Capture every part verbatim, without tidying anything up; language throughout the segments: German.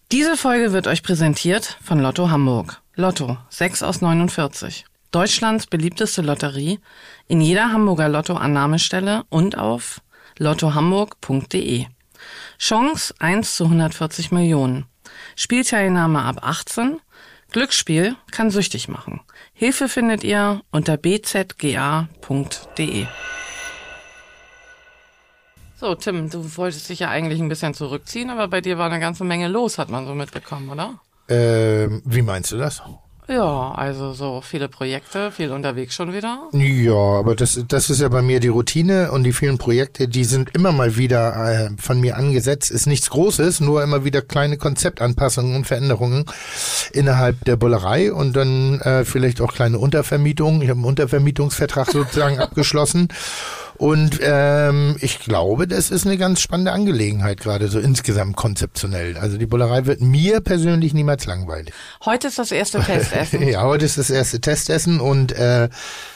Diese Folge wird euch präsentiert von Lotto Hamburg. Lotto, sechs aus neunundvierzig. Deutschlands beliebteste Lotterie, in jeder Hamburger Lotto-Annahmestelle und auf lottohamburg punkt de. Chance eins zu hundertvierzig Millionen. Spielteilnahme ab achtzehn. Glücksspiel kann süchtig machen. Hilfe findet ihr unter b z g a punkt de. So, Tim, du wolltest dich ja eigentlich ein bisschen zurückziehen, aber bei dir war eine ganze Menge los, hat man so mitbekommen, oder? Ähm, wie meinst du das? Ja, also so viele Projekte, viel unterwegs schon wieder. Ja, aber das, das ist ja bei mir die Routine und die vielen Projekte, die sind immer mal wieder äh, von mir angesetzt. Ist nichts Großes, nur immer wieder kleine Konzeptanpassungen und Veränderungen innerhalb der Bullerei und dann äh, vielleicht auch kleine Untervermietungen. Ich habe einen Untervermietungsvertrag sozusagen abgeschlossen. Und ähm, ich glaube, das ist eine ganz spannende Angelegenheit, gerade so insgesamt konzeptionell. Also die Bullerei wird mir persönlich niemals langweilig. Heute ist das erste Testessen. Ja, heute ist das erste Testessen und äh,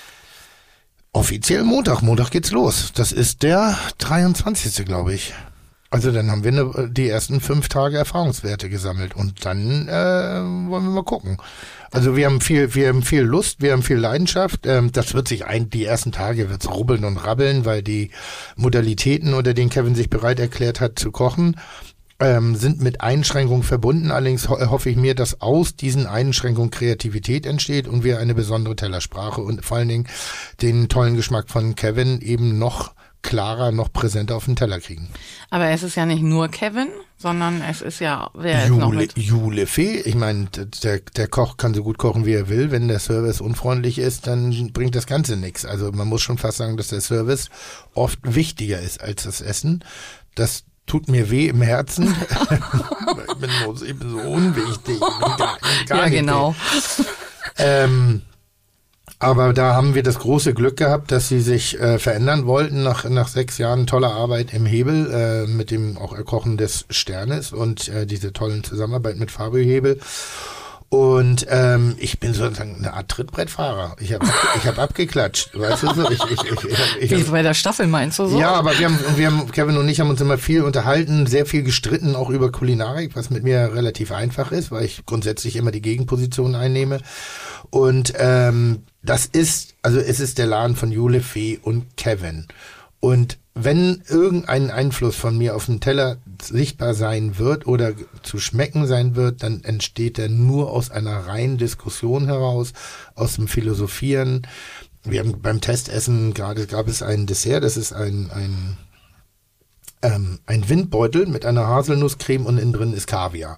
offiziell Montag. Montag geht's los. Das ist der dreiundzwanzigste glaube ich. Also dann haben wir eine, die ersten fünf Tage Erfahrungswerte gesammelt und dann äh, wollen wir mal gucken. Also wir haben viel, wir haben viel Lust, wir haben viel Leidenschaft. Ähm, das wird sich ein, die ersten Tage wird's rubbeln und rabbeln, weil die Modalitäten, unter denen Kevin sich bereit erklärt hat zu kochen, ähm, sind mit Einschränkungen verbunden. Allerdings ho- hoffe ich mir, dass aus diesen Einschränkungen Kreativität entsteht und wir eine besondere Tellersprache und vor allen Dingen den tollen Geschmack von Kevin eben noch klarer, noch präsenter auf den Teller kriegen. Aber es ist ja nicht nur Kevin, sondern es ist ja, wer ist noch Jule, mit? Jule Fee, ich meine, der, der Koch kann so gut kochen, wie er will. Wenn der Service unfreundlich ist, dann bringt das Ganze nichts. Also man muss schon fast sagen, dass der Service oft wichtiger ist als das Essen. Das tut mir weh im Herzen. ich, bin so, ich bin so unwichtig. Ich bin gar, gar Ja, nicht genau. ähm, Aber da haben wir das große Glück gehabt, dass sie sich äh, verändern wollten nach nach sechs Jahren toller Arbeit im Hebel äh, mit dem auch Erkochen des Sternes und äh, diese tollen Zusammenarbeit mit Fabio Hebel. Und ähm, ich bin sozusagen eine Art Trittbrettfahrer. Ich habe ich hab abgeklatscht, weißt du so? Ich, ich, ich, ich, Wie ich, bei der Staffel meinst du so? ja, aber wir haben, wir haben, Kevin und ich haben uns immer viel unterhalten, sehr viel gestritten, auch über Kulinarik, was mit mir relativ einfach ist, weil ich grundsätzlich immer die Gegenposition einnehme. Und ähm, das ist, also es ist der Laden von Jule Fee und Kevin. Und wenn irgendein Einfluss von mir auf dem Teller sichtbar sein wird oder zu schmecken sein wird, dann entsteht er nur aus einer reinen Diskussion heraus, aus dem Philosophieren. Wir haben beim Testessen gerade gab es ein Dessert, das ist ein ein ähm, ein Windbeutel mit einer Haselnusscreme und innen drin ist Kaviar.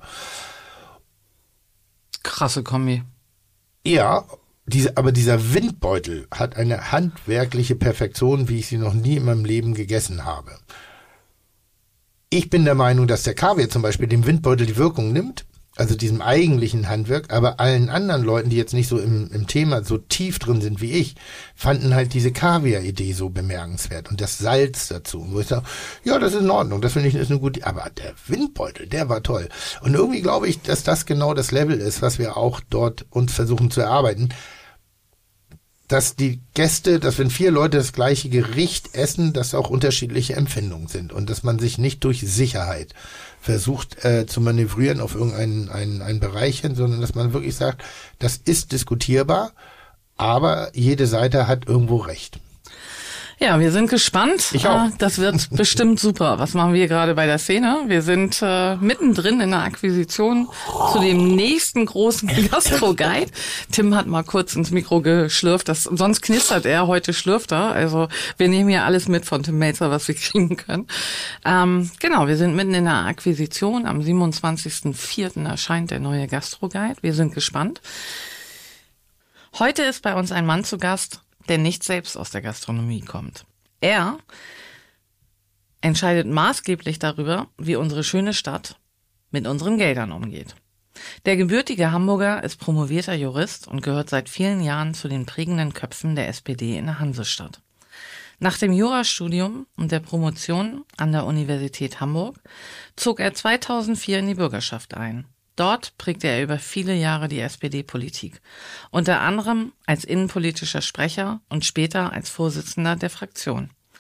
Krasse Kombi. Ja, diese, aber dieser Windbeutel hat eine handwerkliche Perfektion, wie ich sie noch nie in meinem Leben gegessen habe. Ich bin der Meinung, dass der Kaviar zum Beispiel dem Windbeutel die Wirkung nimmt, also diesem eigentlichen Handwerk, aber allen anderen Leuten, die jetzt nicht so im, im Thema so tief drin sind wie ich, fanden halt diese Kaviar-Idee so bemerkenswert und das Salz dazu, wo ich sage, ja, das ist in Ordnung, das finde ich ist eine gute, aber der Windbeutel, der war toll. Und irgendwie glaube ich, dass das genau das Level ist, was wir auch dort uns versuchen zu erarbeiten, dass die Gäste, dass wenn vier Leute das gleiche Gericht essen, dass auch unterschiedliche Empfindungen sind und dass man sich nicht durch Sicherheit versucht äh, zu manövrieren auf irgendeinen einen, einen Bereich hin, sondern dass man wirklich sagt, das ist diskutierbar, aber jede Seite hat irgendwo recht. Ja, wir sind gespannt. Ich auch. Äh, Das wird bestimmt super. Was machen wir gerade bei der Szene? Wir sind äh, mittendrin in der Akquisition zu dem nächsten großen Gastro-Guide. Tim hat mal kurz ins Mikro geschlürft. Das, sonst knistert er, heute schlürft er. Also wir nehmen hier alles mit von Tim Melzer, was wir kriegen können. Ähm, genau, wir sind mitten in der Akquisition. Am siebenundzwanzigsten vierten erscheint der neue Gastro-Guide. Wir sind gespannt. Heute ist bei uns ein Mann zu Gast, der nicht selbst aus der Gastronomie kommt. Er entscheidet maßgeblich darüber, wie unsere schöne Stadt mit unseren Geldern umgeht. Der gebürtige Hamburger ist promovierter Jurist und gehört seit vielen Jahren zu den prägenden Köpfen der S P D in der Hansestadt. Nach dem Jurastudium und der Promotion an der Universität Hamburg zog er zweitausendvier in die Bürgerschaft ein. Dort prägte er über viele Jahre die S P D-Politik, unter anderem als innenpolitischer Sprecher und später als Vorsitzender der Fraktion.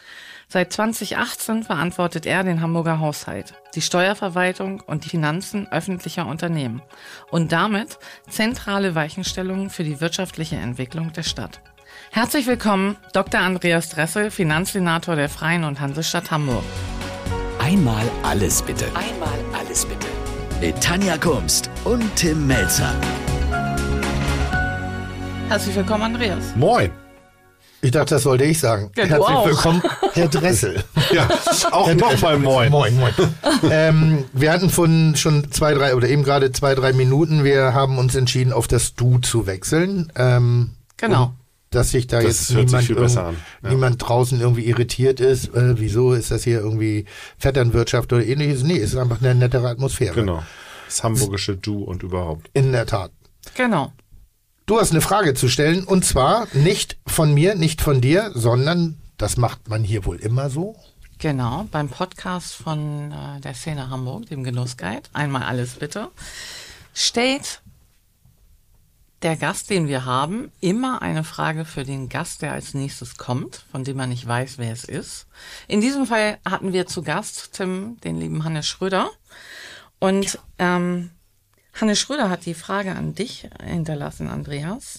Seit zwanzig achtzehn verantwortet er den Hamburger Haushalt, die Steuerverwaltung und die Finanzen öffentlicher Unternehmen und damit zentrale Weichenstellungen für die wirtschaftliche Entwicklung der Stadt. Herzlich willkommen, Doktor Andreas Dressel, Finanzsenator der Freien und Hansestadt Hamburg. Einmal alles bitte. Einmal alles bitte. Mit Tanja Kumst und Tim Melzer. Herzlich willkommen, Andreas. Moin. Ich dachte, das sollte ich sagen. Ja, Herzlich auch. willkommen, Herr Dressel. Ja, auch nochmal moin. Moin, moin. ähm, wir hatten von schon zwei, drei oder eben gerade zwei, drei Minuten. Wir haben uns entschieden, auf das Du zu wechseln. Ähm, Genau. Um, dass sich da Das jetzt hört sich niemand, viel irgend- besser an. Ja. niemand draußen irgendwie irritiert ist. Äh, wieso ist das hier irgendwie Vetternwirtschaft oder ähnliches? Nee, es ist einfach eine nettere Atmosphäre. Genau. Das hamburgische Du und überhaupt. In der Tat. Genau. Du hast eine Frage zu stellen und zwar nicht von mir, nicht von dir, sondern das macht man hier wohl immer so. Genau, beim Podcast von äh, der Szene Hamburg, dem Genussguide, einmal alles bitte, stellt der Gast, den wir haben, immer eine Frage für den Gast, der als nächstes kommt, von dem man nicht weiß, wer es ist. In diesem Fall hatten wir zu Gast, Tim, den lieben Hannes Schröder. Und ähm, Hannes Schröder hat die Frage an dich hinterlassen, Andreas.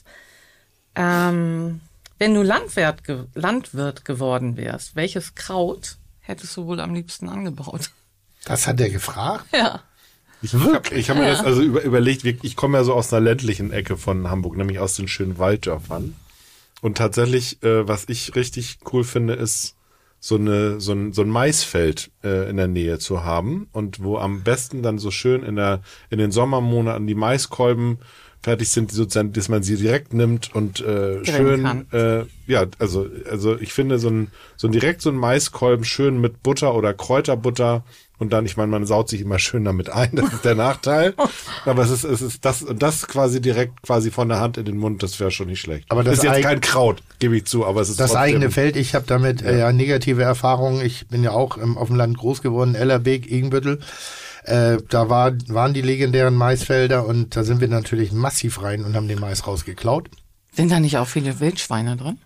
Ähm, wenn du Landwirt, ge- Landwirt geworden wärst, welches Kraut hättest du wohl am liebsten angebaut? Das hat er gefragt. Ja. Ich habe ich hab mir das also über, überlegt, wie- ich komme ja so aus einer ländlichen Ecke von Hamburg, nämlich aus den schönen Walddörfern. Und tatsächlich, äh, was ich richtig cool finde, ist so eine so ein so ein Maisfeld äh, in der Nähe zu haben und wo am besten dann so schön in der in den Sommermonaten die Maiskolben fertig sind, sozusagen, dass man sie direkt nimmt und äh, schön kann. äh, ja, also also ich finde so ein so ein direkt so ein Maiskolben schön mit Butter oder Kräuterbutter und dann, ich meine, man saut sich immer schön damit ein, das ist der Nachteil, aber es ist es ist das das quasi direkt quasi von der Hand in den Mund, das wäre schon nicht schlecht. Aber das ist jetzt eig- kein Kraut, gebe ich zu, aber es ist Das trotzdem, eigene Feld, ich habe damit äh, ja negative Erfahrungen. Ich bin ja auch ähm, auf dem Land groß geworden, Ellerbeek, Igenbüttel. Äh, da war, waren die legendären Maisfelder und da sind wir natürlich massiv rein und haben den Mais rausgeklaut. Sind da nicht auch viele Wildschweine drin?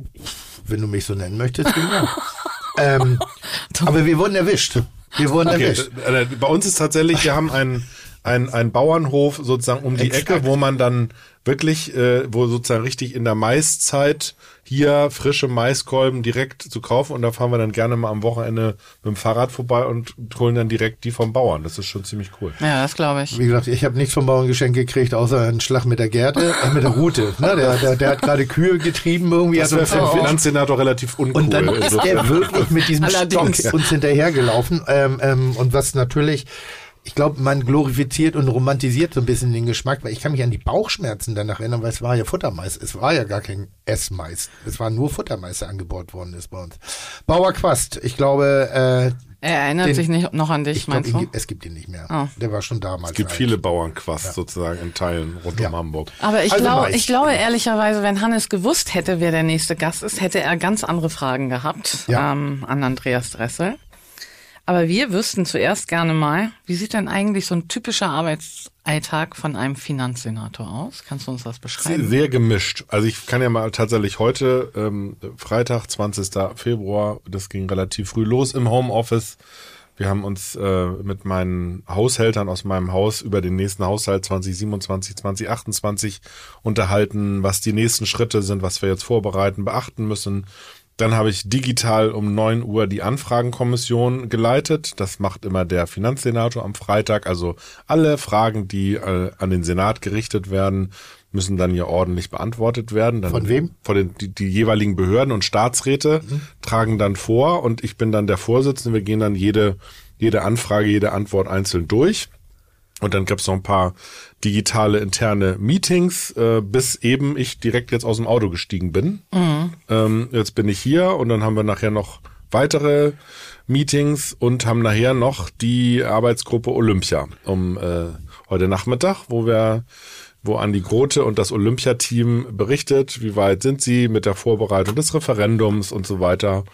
Wenn du mich so nennen möchtest, ja. ähm, aber wir wurden erwischt. Wir wurden Okay, erwischt. äh, bei uns ist tatsächlich, wir haben einen ein, ein Bauernhof sozusagen um die Exakt. Ecke, wo man dann wirklich, äh, wo sozusagen richtig in der Maiszeit hier frische Maiskolben direkt zu kaufen und da fahren wir dann gerne mal am Wochenende mit dem Fahrrad vorbei und holen dann direkt die vom Bauern. Das ist schon ziemlich cool. Ja, das glaube ich. Wie gesagt, ich habe nichts vom Bauern geschenkt gekriegt, außer einen Schlag mit der Gerte, äh, mit der Rute. Ne? Der, der, der hat gerade Kühe getrieben irgendwie. Das hat wäre uns für den auch- Finanzsenator relativ uncool. Und dann ist Insofern- er wirklich mit diesem Allerdings. Stock uns hinterhergelaufen. Ähm, ähm, und was natürlich, ich glaube, man glorifiziert und romantisiert so ein bisschen den Geschmack, weil ich kann mich an die Bauchschmerzen danach erinnern, weil es war ja Futtermais. Es war ja gar kein Essmais. Es war nur Futtermais, der angebaut worden ist bei uns. Bauer Quast, ich glaube, äh, Er erinnert Den- sich nicht noch an dich, ich glaube, meinst du? es gibt ihn nicht mehr. Ah. Der war schon damals. Es gibt alt. viele Bauernquast sozusagen in Teilen rund Ja. um Hamburg. Aber ich, Also glaube, Mais. ich glaube ehrlicherweise, wenn Hannes gewusst hätte, wer der nächste Gast ist, hätte er ganz andere Fragen gehabt Ja. ähm, an Andreas Dressel. Aber wir wüssten zuerst gerne mal, wie sieht denn eigentlich so ein typischer Arbeitsalltag von einem Finanzsenator aus? Kannst du uns das beschreiben? Sehr gemischt. Also ich kann ja mal tatsächlich heute, ähm, Freitag, zwanzigsten Februar, das ging relativ früh los im Homeoffice. Wir haben uns äh, mit meinen Haushältern aus meinem Haus über den nächsten Haushalt zwanzig siebenundzwanzig, zwanzig achtundzwanzig unterhalten, was die nächsten Schritte sind, was wir jetzt vorbereiten, beachten müssen. Dann habe ich digital um neun Uhr die Anfragenkommission geleitet. Das macht immer der Finanzsenator am Freitag. Also alle Fragen, die äh, an den Senat gerichtet werden, müssen dann hier ordentlich beantwortet werden. Dann Von wem? Von den die, die jeweiligen Behörden und Staatsräte Mhm. tragen dann vor und ich bin dann der Vorsitzende. Wir gehen dann jede jede Anfrage, jede Antwort einzeln durch. Und dann gab es noch ein paar digitale interne Meetings, äh, bis eben ich direkt jetzt aus dem Auto gestiegen bin. Mhm. Ähm, jetzt bin ich hier und dann haben wir nachher noch weitere Meetings und haben nachher noch die Arbeitsgruppe Olympia um äh, heute Nachmittag, wo wir wo Andi Grote und das Olympiateam berichtet, wie weit sind sie mit der Vorbereitung des Referendums und so weiter.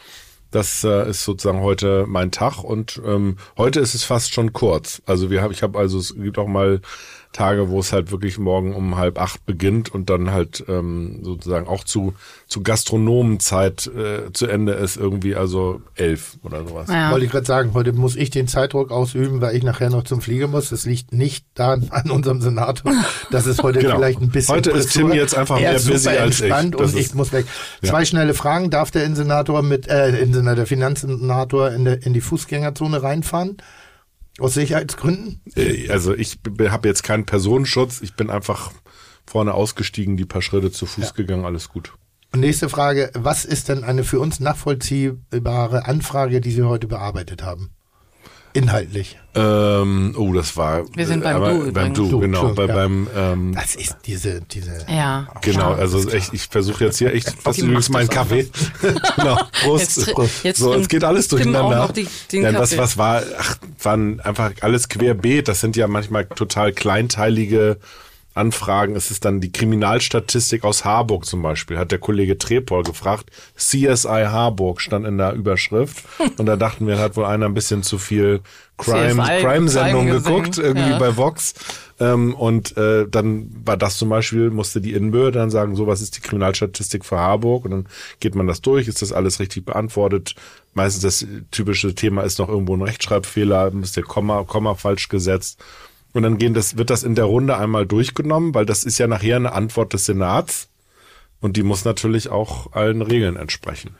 Das äh, ist sozusagen heute mein Tag und ähm, heute ist es fast schon kurz. Also wir haben, ich habe also es gibt auch mal Tage, wo es halt wirklich morgen um halb acht beginnt und dann halt ähm, sozusagen auch zu zu Gastronomenzeit äh, zu Ende ist, irgendwie also elf oder sowas. Ja. Wollte ich gerade sagen, heute muss ich den Zeitdruck ausüben, weil ich nachher noch zum Flieger muss. Das liegt nicht daran an unserem Senator, dass es heute Genau. vielleicht ein bisschen Heute ist Tim jetzt einfach er mehr ist busy super als ich. entspannt Das und ist- ich muss weg. Ja. Zwei schnelle Fragen. Darf der Insenator mit, äh, Insenator, der Finanzsenator in, der, in die Fußgängerzone reinfahren? Aus Sicherheitsgründen? Äh, Also ich habe jetzt keinen Personenschutz, ich bin einfach vorne ausgestiegen, die paar Schritte zu Fuß Ja. gegangen, alles gut. Und nächste Frage. Was ist denn eine für uns nachvollziehbare Anfrage, die Sie heute bearbeitet haben? Inhaltlich. Ähm, oh, das war Wir sind beim aber, Du beim übrigens. Du, Du, genau, bei, ja. beim ähm, Das ist diese, diese. Ja. genau, klar. also echt, ich versuche jetzt hier echt, das ist Die übrigens macht mein das Kaffee. genau, Prost. Jetzt tr- jetzt so, trinkt es geht alles Tim auch durcheinander. noch die- den ja, was, Kaffee. was war, ach, waren einfach alles querbeet. Das sind ja manchmal total kleinteilige Anfragen. Es ist dann die Kriminalstatistik aus Harburg zum Beispiel, hat der Kollege Trepol gefragt. C S I Harburg stand in der Überschrift. Und da dachten wir, hat wohl einer ein bisschen zu viel Crime, C S I Crime-Sendung Crime geguckt, gesehen, irgendwie ja. bei Vox. Ähm, und äh, dann war das zum Beispiel, musste die Innenbehörde dann sagen, so, was ist die Kriminalstatistik für Harburg? Und dann geht man das durch, ist das alles richtig beantwortet? Meistens das typische Thema ist noch irgendwo ein Rechtschreibfehler, ist der Komma, Komma falsch gesetzt. Und dann gehen das, wird das in der Runde einmal durchgenommen, weil das ist ja nachher eine Antwort des Senats. Und die muss natürlich auch allen Regeln entsprechen.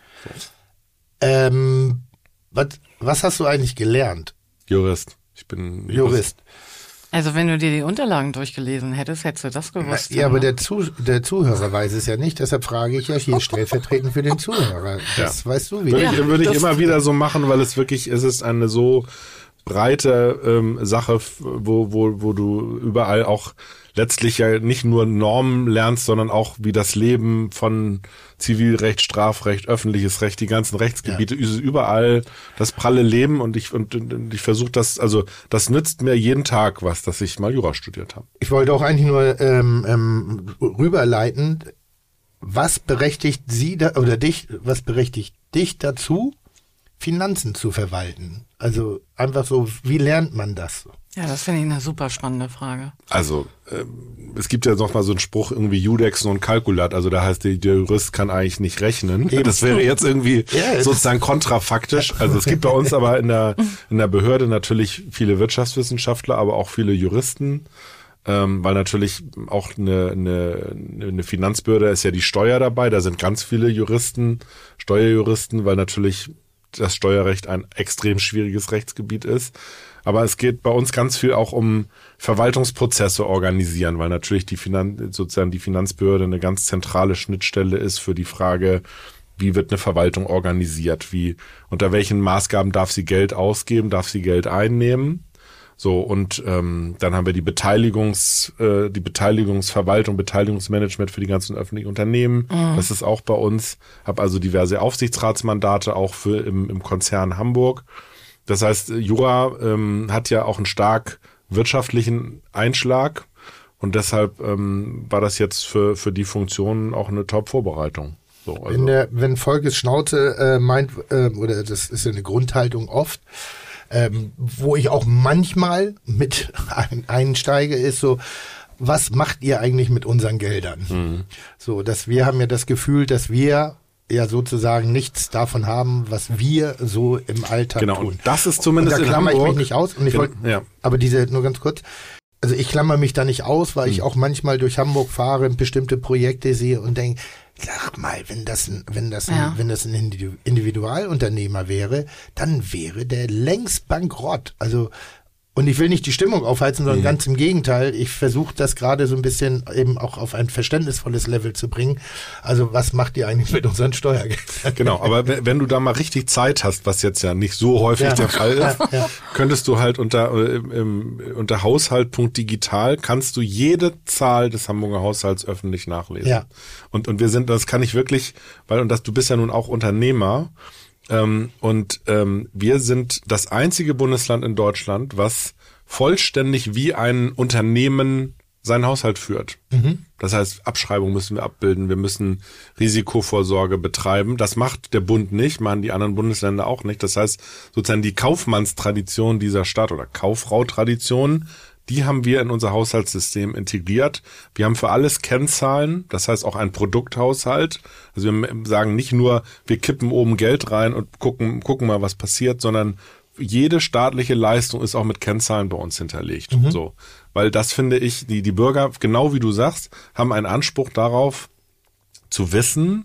Ähm, was, was hast du eigentlich gelernt? Jurist. Ich bin Jurist. Also wenn du dir die Unterlagen durchgelesen hättest, hättest du das gewusst. Ja, aber ne? der, Zu, der Zuhörer weiß es ja nicht, deshalb frage ich ja hier stellvertretend für den Zuhörer. Das weißt du Würde wieder. ich, Ja, würde ich das- immer wieder so machen, weil es wirklich, es ist eine so breite ähm, Sache, f- wo, wo, wo du überall auch letztlich ja nicht nur Normen lernst, sondern auch wie das Leben von Zivilrecht, Strafrecht, öffentliches Recht, die ganzen Rechtsgebiete, überall das pralle Leben und ich und, und ich versuche das, also das nützt mir jeden Tag was, dass ich mal Jura studiert habe. Ich wollte auch eigentlich nur ähm, ähm, rüberleiten, was berechtigt Sie da, oder dich, was berechtigt dich dazu, Finanzen zu verwalten? Also einfach so, wie lernt man das? Ja, das finde ich eine super spannende Frage. Also ähm, es gibt ja noch mal so einen Spruch, irgendwie Judex non calculat, also da heißt, der, der Jurist kann eigentlich nicht rechnen. Eben. Das wäre jetzt irgendwie Ja, sozusagen kontrafaktisch. Also es gibt bei uns aber in der, in der Behörde natürlich viele Wirtschaftswissenschaftler, aber auch viele Juristen, ähm, weil natürlich auch eine, eine, eine Finanzbehörde ist ja die Steuer dabei, da sind ganz viele Juristen, Steuerjuristen, weil natürlich das Steuerrecht ein extrem schwieriges Rechtsgebiet ist. Aber es geht bei uns ganz viel auch um Verwaltungsprozesse organisieren, weil natürlich die Finan- sozusagen die Finanzbehörde eine ganz zentrale Schnittstelle ist für die Frage, wie wird eine Verwaltung organisiert, wie, unter welchen Maßgaben darf sie Geld ausgeben, darf sie Geld einnehmen. So, und ähm, dann haben wir die Beteiligungs, äh, die Beteiligungsverwaltung, Beteiligungsmanagement für die ganzen öffentlichen Unternehmen. Mhm. Das ist auch bei uns. Habe also diverse Aufsichtsratsmandate auch für im, im Konzern Hamburg. Das heißt, Jura ähm, hat ja auch einen stark wirtschaftlichen Einschlag und deshalb ähm, war das jetzt für für die Funktionen auch eine Top-Vorbereitung. So, also. Wenn, der, wenn Volkes Schnauze äh, meint, äh, oder das ist ja eine Grundhaltung oft, ähm, wo ich auch manchmal mit ein, einsteige, ist so, was macht ihr eigentlich mit unseren Geldern? Mhm. So, dass wir haben ja das Gefühl, dass wir ja sozusagen nichts davon haben, was wir so im Alltag genau, tun. Und das ist zumindest und da in klammer Hamburg. ich mich nicht aus. Und ich Genau, wollte, ja. aber diese, nur ganz kurz, also ich klammer mich da nicht aus, weil ich Hm. auch manchmal durch Hamburg fahre, bestimmte Projekte sehe und denke, sag mal, wenn das ein, wenn das ein, Ja. wenn das ein Individu- Individualunternehmer wäre, dann wäre der längst bankrott. Also, und ich will nicht die Stimmung aufheizen, sondern Mhm. ganz im Gegenteil. Ich versuche das gerade so ein bisschen eben auch auf ein verständnisvolles Level zu bringen. Also, was macht ihr eigentlich mit unseren Steuergeldern? Genau, aber wenn, wenn du da mal richtig Zeit hast, was jetzt ja nicht so häufig Ja. der Fall ist, Ja, ja. könntest du halt unter äh, im, im, unter Haushalt.digital kannst du jede Zahl des Hamburger Haushalts öffentlich nachlesen. Ja. Und und wir sind, das kann ich wirklich, weil und das, du bist ja nun auch Unternehmer. Ähm, und ähm, wir sind das einzige Bundesland in Deutschland, was vollständig wie ein Unternehmen seinen Haushalt führt. Mhm. Das heißt, Abschreibung müssen wir abbilden, wir müssen Risikovorsorge betreiben. Das macht der Bund nicht, machen die anderen Bundesländer auch nicht. Das heißt, sozusagen die Kaufmannstradition dieser Stadt oder Kauffrau-Tradition, die haben wir in unser Haushaltssystem integriert. Wir haben für alles Kennzahlen, das heißt auch ein Produkthaushalt. Also wir sagen nicht nur, wir kippen oben Geld rein und gucken, gucken mal, was passiert, sondern jede staatliche Leistung ist auch mit Kennzahlen bei uns hinterlegt. Mhm. So, weil das finde ich, die, die Bürger, genau wie du sagst, haben einen Anspruch darauf zu wissen,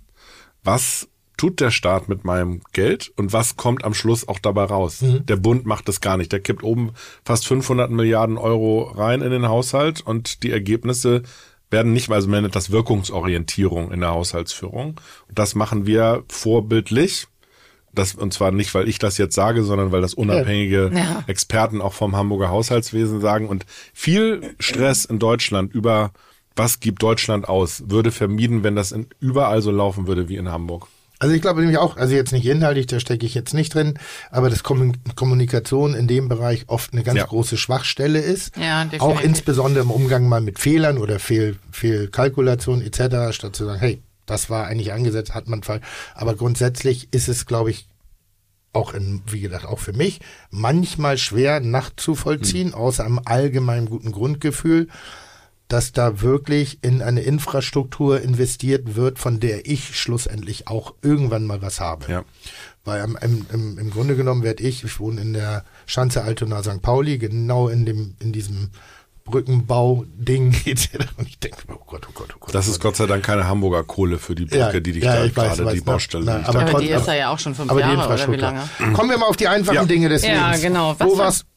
was tut der Staat mit meinem Geld und was kommt am Schluss auch dabei raus. Mhm. Der Bund macht das gar nicht. Der kippt oben fast fünfhundert Milliarden Euro rein in den Haushalt und die Ergebnisse werden nicht, also man nennt das Wirkungsorientierung in der Haushaltsführung. Und das machen wir vorbildlich. Das, und zwar nicht, weil ich das jetzt sage, sondern weil das unabhängige ja. Experten auch vom Hamburger Haushaltswesen sagen. Und viel Stress in Deutschland über was gibt Deutschland aus, würde vermieden, wenn das in, überall so laufen würde wie in Hamburg. Also ich glaube nämlich auch, also jetzt nicht inhaltlich, da stecke ich jetzt nicht drin, aber dass Kommunikation in dem Bereich oft eine ganz ja. große Schwachstelle ist. Ja, definitiv. Auch insbesondere im Umgang mal mit Fehlern oder Fehl, Fehlkalkulation et cetera, statt zu sagen, hey, das war eigentlich angesetzt, hat man Fall. Aber grundsätzlich ist es, glaube ich, auch in, wie gesagt, auch für mich manchmal schwer nachzuvollziehen, hm. außer einem allgemeinen guten Grundgefühl, dass da wirklich in eine Infrastruktur investiert wird, von der ich schlussendlich auch irgendwann mal was habe. Ja. Weil im, im, im Grunde genommen werde ich, ich wohne in der Schanze Altona Sankt Pauli, genau in dem, in diesem Brückenbau-Ding geht. Und ich denke, oh Gott, oh Gott, oh Gott. Das ist Gott sei Dank keine Hamburger Kohle für die Brücke, ja, die dich ja, da ich weiß, gerade, weiß, die Baustelle. Na, die, aber, aber trotz, die ist ja auch schon fünf aber Jahre oder wie lange? Kommen wir mal auf die einfachen ja. Dinge des ja, Lebens. Genau. Was wo, warst,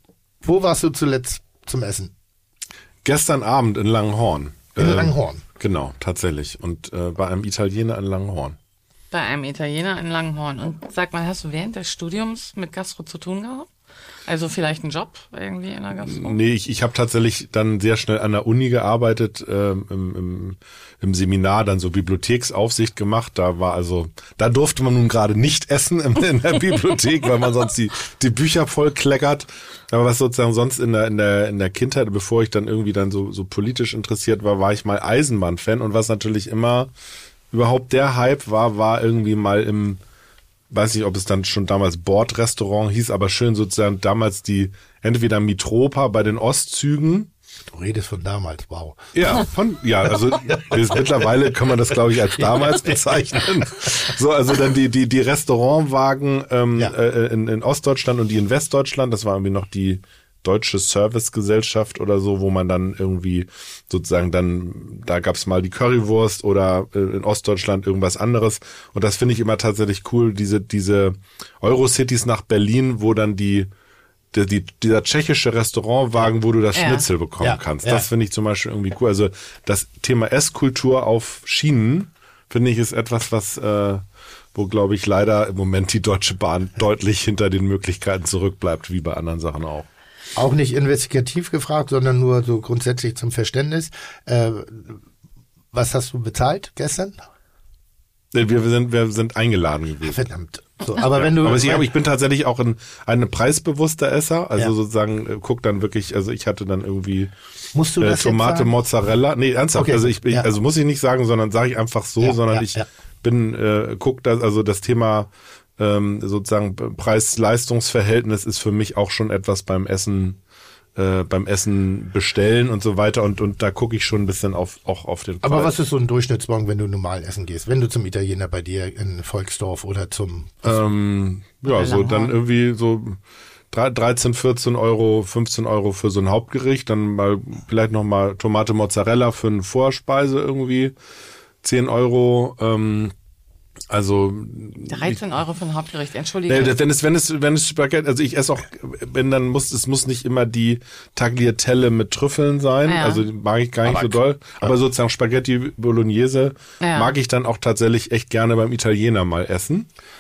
wo warst du zuletzt zum Essen? Gestern Abend in Langenhorn. In äh, Langenhorn? Genau, tatsächlich. Und äh, bei einem Italiener in Langenhorn. Bei einem Italiener in Langenhorn. Und sag mal, hast du während des Studiums mit Gastro zu tun gehabt? Also vielleicht einen Job irgendwie in der Gastro? Nee, ich, ich habe tatsächlich dann sehr schnell an der Uni gearbeitet, ähm, im, im, im Seminar dann so Bibliotheksaufsicht gemacht. Da war also, da durfte man nun gerade nicht essen in, in der Bibliothek, weil man sonst die, die Bücher voll kleckert. Aber was sozusagen sonst in der, in der, in der Kindheit, bevor ich dann irgendwie dann so, so politisch interessiert war, war ich mal Eisenbahn-Fan. Und was natürlich immer überhaupt der Hype war, war irgendwie mal im, weiß nicht, ob es dann schon damals Bordrestaurant hieß, aber schön sozusagen damals die, entweder Mitropa bei den Ostzügen. Du redest von damals, wow. Ja, von, ja, also bis mittlerweile kann man das, glaube ich, als damals bezeichnen. So, also dann die, die, die Restaurantwagen ähm, ja. äh, in, in Ostdeutschland und die in Westdeutschland, das war irgendwie noch die Deutsche Servicegesellschaft oder so, wo man dann irgendwie sozusagen dann, da gab's mal die Currywurst oder äh, in Ostdeutschland irgendwas anderes. Und das finde ich immer tatsächlich cool, diese diese Eurocities nach Berlin, wo dann die, die, die dieser tschechische Restaurantwagen, wo du das ja. Schnitzel bekommen ja. kannst. Ja. Das finde ich zum Beispiel irgendwie cool. Also das Thema Esskultur auf Schienen, finde ich, ist etwas, was äh, wo, glaube ich, leider im Moment die Deutsche Bahn deutlich hinter den Möglichkeiten zurückbleibt, wie bei anderen Sachen auch. Auch nicht investigativ gefragt, sondern nur so grundsätzlich zum Verständnis. Äh, was hast du bezahlt gestern? Wir sind, wir sind eingeladen gewesen. Verdammt. So, aber wenn du, aber ich, aber ich bin tatsächlich auch ein, ein preisbewusster Esser. Also ja. sozusagen äh, guck dann wirklich, also ich hatte dann irgendwie Musst du das äh, Tomate, Mozzarella. Nee, ernsthaft. Okay. Also ich, ich ja. also muss ich nicht sagen, sondern sage ich einfach so, ja, sondern ja, ich ja. bin, äh, guck das, also das Thema ähm, sozusagen Preis-Leistungs-Verhältnis ist für mich auch schon etwas beim Essen, äh, beim Essen bestellen und so weiter und und da gucke ich schon ein bisschen auf auch auf den Preis. Aber was ist so ein Durchschnittsmorgen, wenn du normal essen gehst? Wenn du zum Italiener bei dir in Volksdorf oder zum ähm, ja so dann irgendwie so dreizehn, vierzehn Euro, fünfzehn Euro für so ein Hauptgericht, dann mal vielleicht noch mal Tomate Mozzarella für eine Vorspeise irgendwie zehn Euro. Ähm, Also dreizehn Euro für ein Hauptgericht, entschuldige. Nee, wenn es wenn es wenn es Spaghetti, also ich esse auch, wenn dann muss es muss nicht immer die Tagliatelle mit Trüffeln sein, ja. also mag ich gar nicht aber, so doll, aber sozusagen Spaghetti Bolognese ja. mag ich dann auch tatsächlich echt gerne beim Italiener mal essen.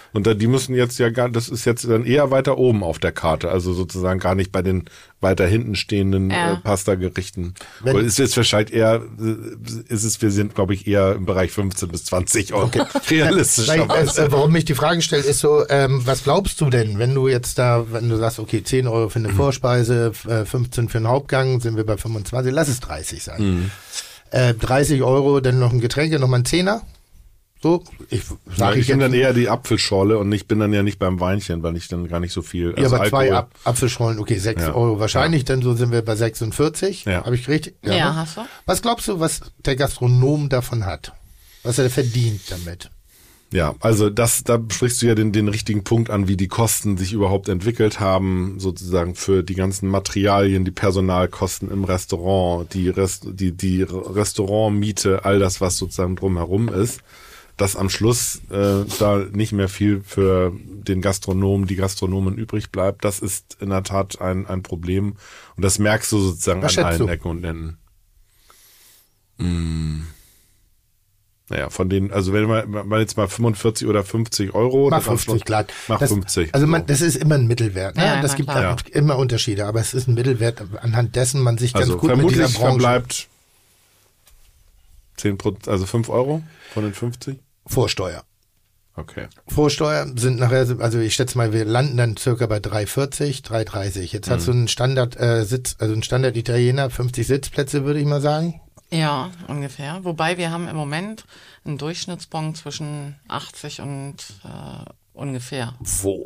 Und da, die müssen jetzt ja gar, das ist jetzt dann eher weiter oben auf der Karte, also sozusagen gar nicht bei den weiter hinten stehenden Ja. äh, Pasta-Gerichten. Wenn- Oder ist jetzt wahrscheinlich eher, äh, ist es, wir sind, glaube ich, eher im Bereich fünfzehn bis zwanzig Euro. Weil, Realistischerweise. äh, warum ich die Frage stelle, ist so, ähm, was glaubst du denn, wenn du jetzt da, wenn du sagst, okay, zehn Euro für eine Vorspeise, äh, fünfzehn für einen Hauptgang, sind wir bei fünfundzwanzig, lass es dreißig sein. Mhm. Äh, dreißig Euro, dann noch ein Getränk, noch mal ein Zehner. So, ich Ja, sage ich ich bin jetzt. dann eher die Apfelschorle und ich bin dann ja nicht beim Weinchen, weil ich dann gar nicht so viel. Ja, also aber zwei Alkohol- Ap Apfelschorlen, okay, sechs Ja. Euro wahrscheinlich, dann so sind wir bei sechsundvierzig. Ja. Habe ich richtig? Ja, ne? hast du. Was glaubst du, was der Gastronom davon hat? Was er verdient damit? Ja, also das, da sprichst du ja den, den richtigen Punkt an, wie die Kosten sich überhaupt entwickelt haben, sozusagen für die ganzen Materialien, die Personalkosten im Restaurant, die Rest, die, die Restaurantmiete, all das, was sozusagen drumherum ist, dass am Schluss äh, da nicht mehr viel für den Gastronomen, die Gastronomen übrig bleibt, das ist in der Tat ein, ein Problem. Und das merkst du sozusagen Was an schätzt allen du? Ecken und Enden. Mm. Naja, von den, also wenn man, man jetzt mal fünfundvierzig oder fünfzig Euro. Mach das am fünfzig Schluss- glatt. Mach das, fünfzig. Also man, So. das ist immer ein Mittelwert. Ne? Ja, das na gibt klar. auch immer Unterschiede, aber es ist ein Mittelwert, anhand dessen man sich ganz Also gut mit vermutlich dieser Branche verbleibt zehn Prozent, also fünf Euro von den fünfzig? Vorsteuer. Okay. Vorsteuer sind nachher, also ich schätze mal, wir landen dann circa bei drei vierzig, drei dreißig. Jetzt hast du einen Standard äh, Sitz, also einen Standard Italiener, fünfzig Sitzplätze, würde ich mal sagen. Ja, ungefähr. Wobei wir haben im Moment einen Durchschnittsbon zwischen achtzig und äh, ungefähr Wo?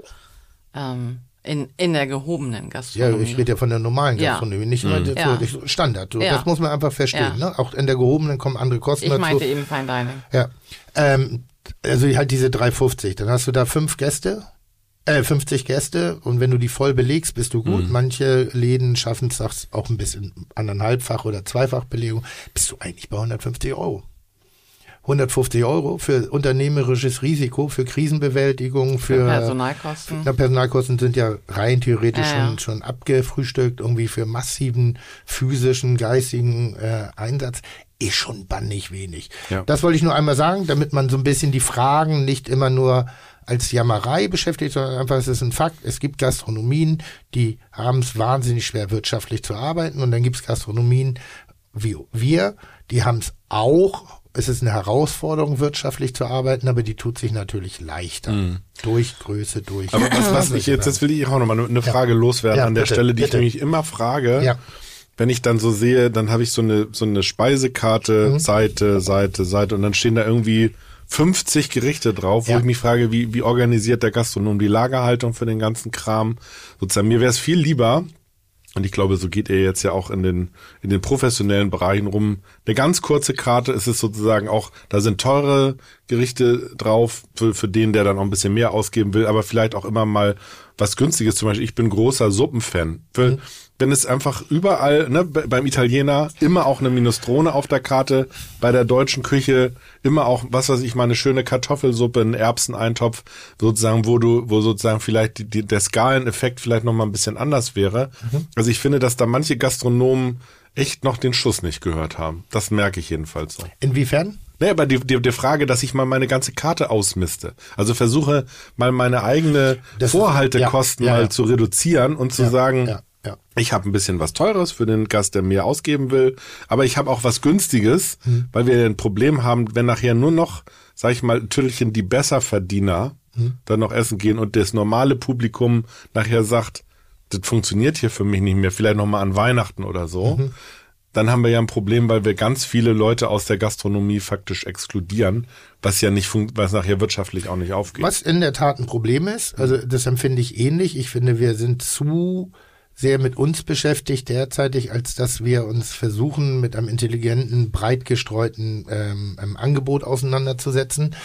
ähm, in, in der gehobenen Ja, Gastronomie. ich rede ja von der normalen Ja. Gastronomie, nicht immer der Ja. so Standard. So, Ja. Das muss man einfach verstehen. Ja. Ne? Auch in der gehobenen kommen andere Kosten Ich dazu. meinte eben Fine Dining. Ja. Ähm, also halt diese drei fünfzig. Dann hast du da fünf Gäste, äh, fünfzig Gäste und wenn du die voll belegst, bist du gut. Manche Läden schaffen es auch ein bisschen anderthalbfach oder zweifach Belegung. Bist du eigentlich bei hundertfünfzig Euro. hundertfünfzig Euro für unternehmerisches Risiko, für Krisenbewältigung, für Personalkosten. Na, Personalkosten sind ja rein theoretisch Ja, ja. schon, schon abgefrühstückt, irgendwie für massiven physischen, geistigen äh, Einsatz. Ist schon bannig wenig. Ja. Das wollte ich nur einmal sagen, damit man so ein bisschen die Fragen nicht immer nur als Jammerei beschäftigt, sondern einfach, es ist ein Fakt. Es gibt Gastronomien, die haben es wahnsinnig schwer, wirtschaftlich zu arbeiten. Und dann gibt es Gastronomien wie wir, die haben es auch. Es ist eine Herausforderung, wirtschaftlich zu arbeiten, aber die tut sich natürlich leichter. Durch Größe, durch. Aber was, was ich jetzt, jetzt will ich auch nochmal eine Frage loswerden Ja, an der bitte, Stelle, die bitte. ich nämlich immer frage. Ja. Wenn ich dann so sehe, dann habe ich so eine, so eine Speisekarte, Mhm. Seite, Seite, Seite und dann stehen da irgendwie fünfzig Gerichte drauf, wo Ja. ich mich frage, wie, wie organisiert der Gastronom die Lagerhaltung für den ganzen Kram? Sozusagen, mir wäre es viel lieber, und ich glaube, so geht er jetzt ja auch in den, in den professionellen Bereichen rum. Eine ganz kurze Karte ist es sozusagen auch, da sind teure Gerichte drauf, für, für den, der dann auch ein bisschen mehr ausgeben will, aber vielleicht auch immer mal was Günstiges. Zum Beispiel, ich bin großer Suppenfan. Für, Mhm. Wenn es einfach überall, ne, be- beim Italiener immer auch eine Minestrone auf der Karte, bei der deutschen Küche immer auch, was weiß ich, mal eine schöne Kartoffelsuppe, einen Erbseneintopf, sozusagen, wo du, wo sozusagen vielleicht die, die, der Skaleneffekt vielleicht noch mal ein bisschen anders wäre. Also ich finde, dass da manche Gastronomen echt noch den Schuss nicht gehört haben. Das merke ich jedenfalls so. Inwiefern? Nee, aber die, die, die Frage, dass ich mal meine ganze Karte ausmiste. Also versuche mal meine eigene Das ist- Vorhaltekosten ja, ja, mal ja. zu reduzieren und zu Ja, sagen, ja, ja. ich habe ein bisschen was Teures für den Gast, der mehr ausgeben will, aber ich habe auch was Günstiges, Hm. weil wir ein Problem haben, wenn nachher nur noch, sag ich mal, Tüttelchen die Besserverdiener Hm. dann noch essen gehen und das normale Publikum nachher sagt, das funktioniert hier für mich nicht mehr, vielleicht noch mal an Weihnachten oder so. Mhm. Dann haben wir ja ein Problem, weil wir ganz viele Leute aus der Gastronomie faktisch exkludieren, was ja nicht funkt, was nachher wirtschaftlich auch nicht aufgeht. Was in der Tat ein Problem ist, also das empfinde ich ähnlich. Ich finde, wir sind zu sehr mit uns beschäftigt derzeitig, als dass wir uns versuchen, mit einem intelligenten, breit gestreuten ähm, ähm, Angebot auseinanderzusetzen.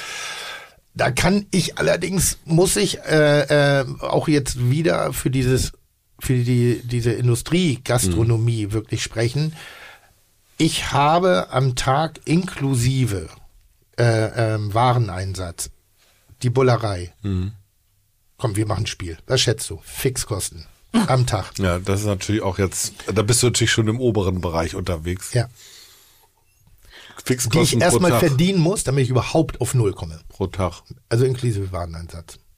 Da kann ich allerdings, muss ich äh, äh, auch jetzt wieder für dieses, für die diese Industrie Gastronomie Mhm. wirklich sprechen. Ich habe am Tag inklusive äh, ähm, Wareneinsatz die Bullerei. Mhm. Komm, wir machen ein Spiel. Was schätzt du? Fixkosten am Tag. Ja, das ist natürlich auch jetzt, da bist du natürlich schon im oberen Bereich unterwegs. Ja. Die ich Fixkosten pro erstmal Tag. verdienen muss, damit ich überhaupt auf Null komme. Pro Tag. Also inklusive Wareneinsatz.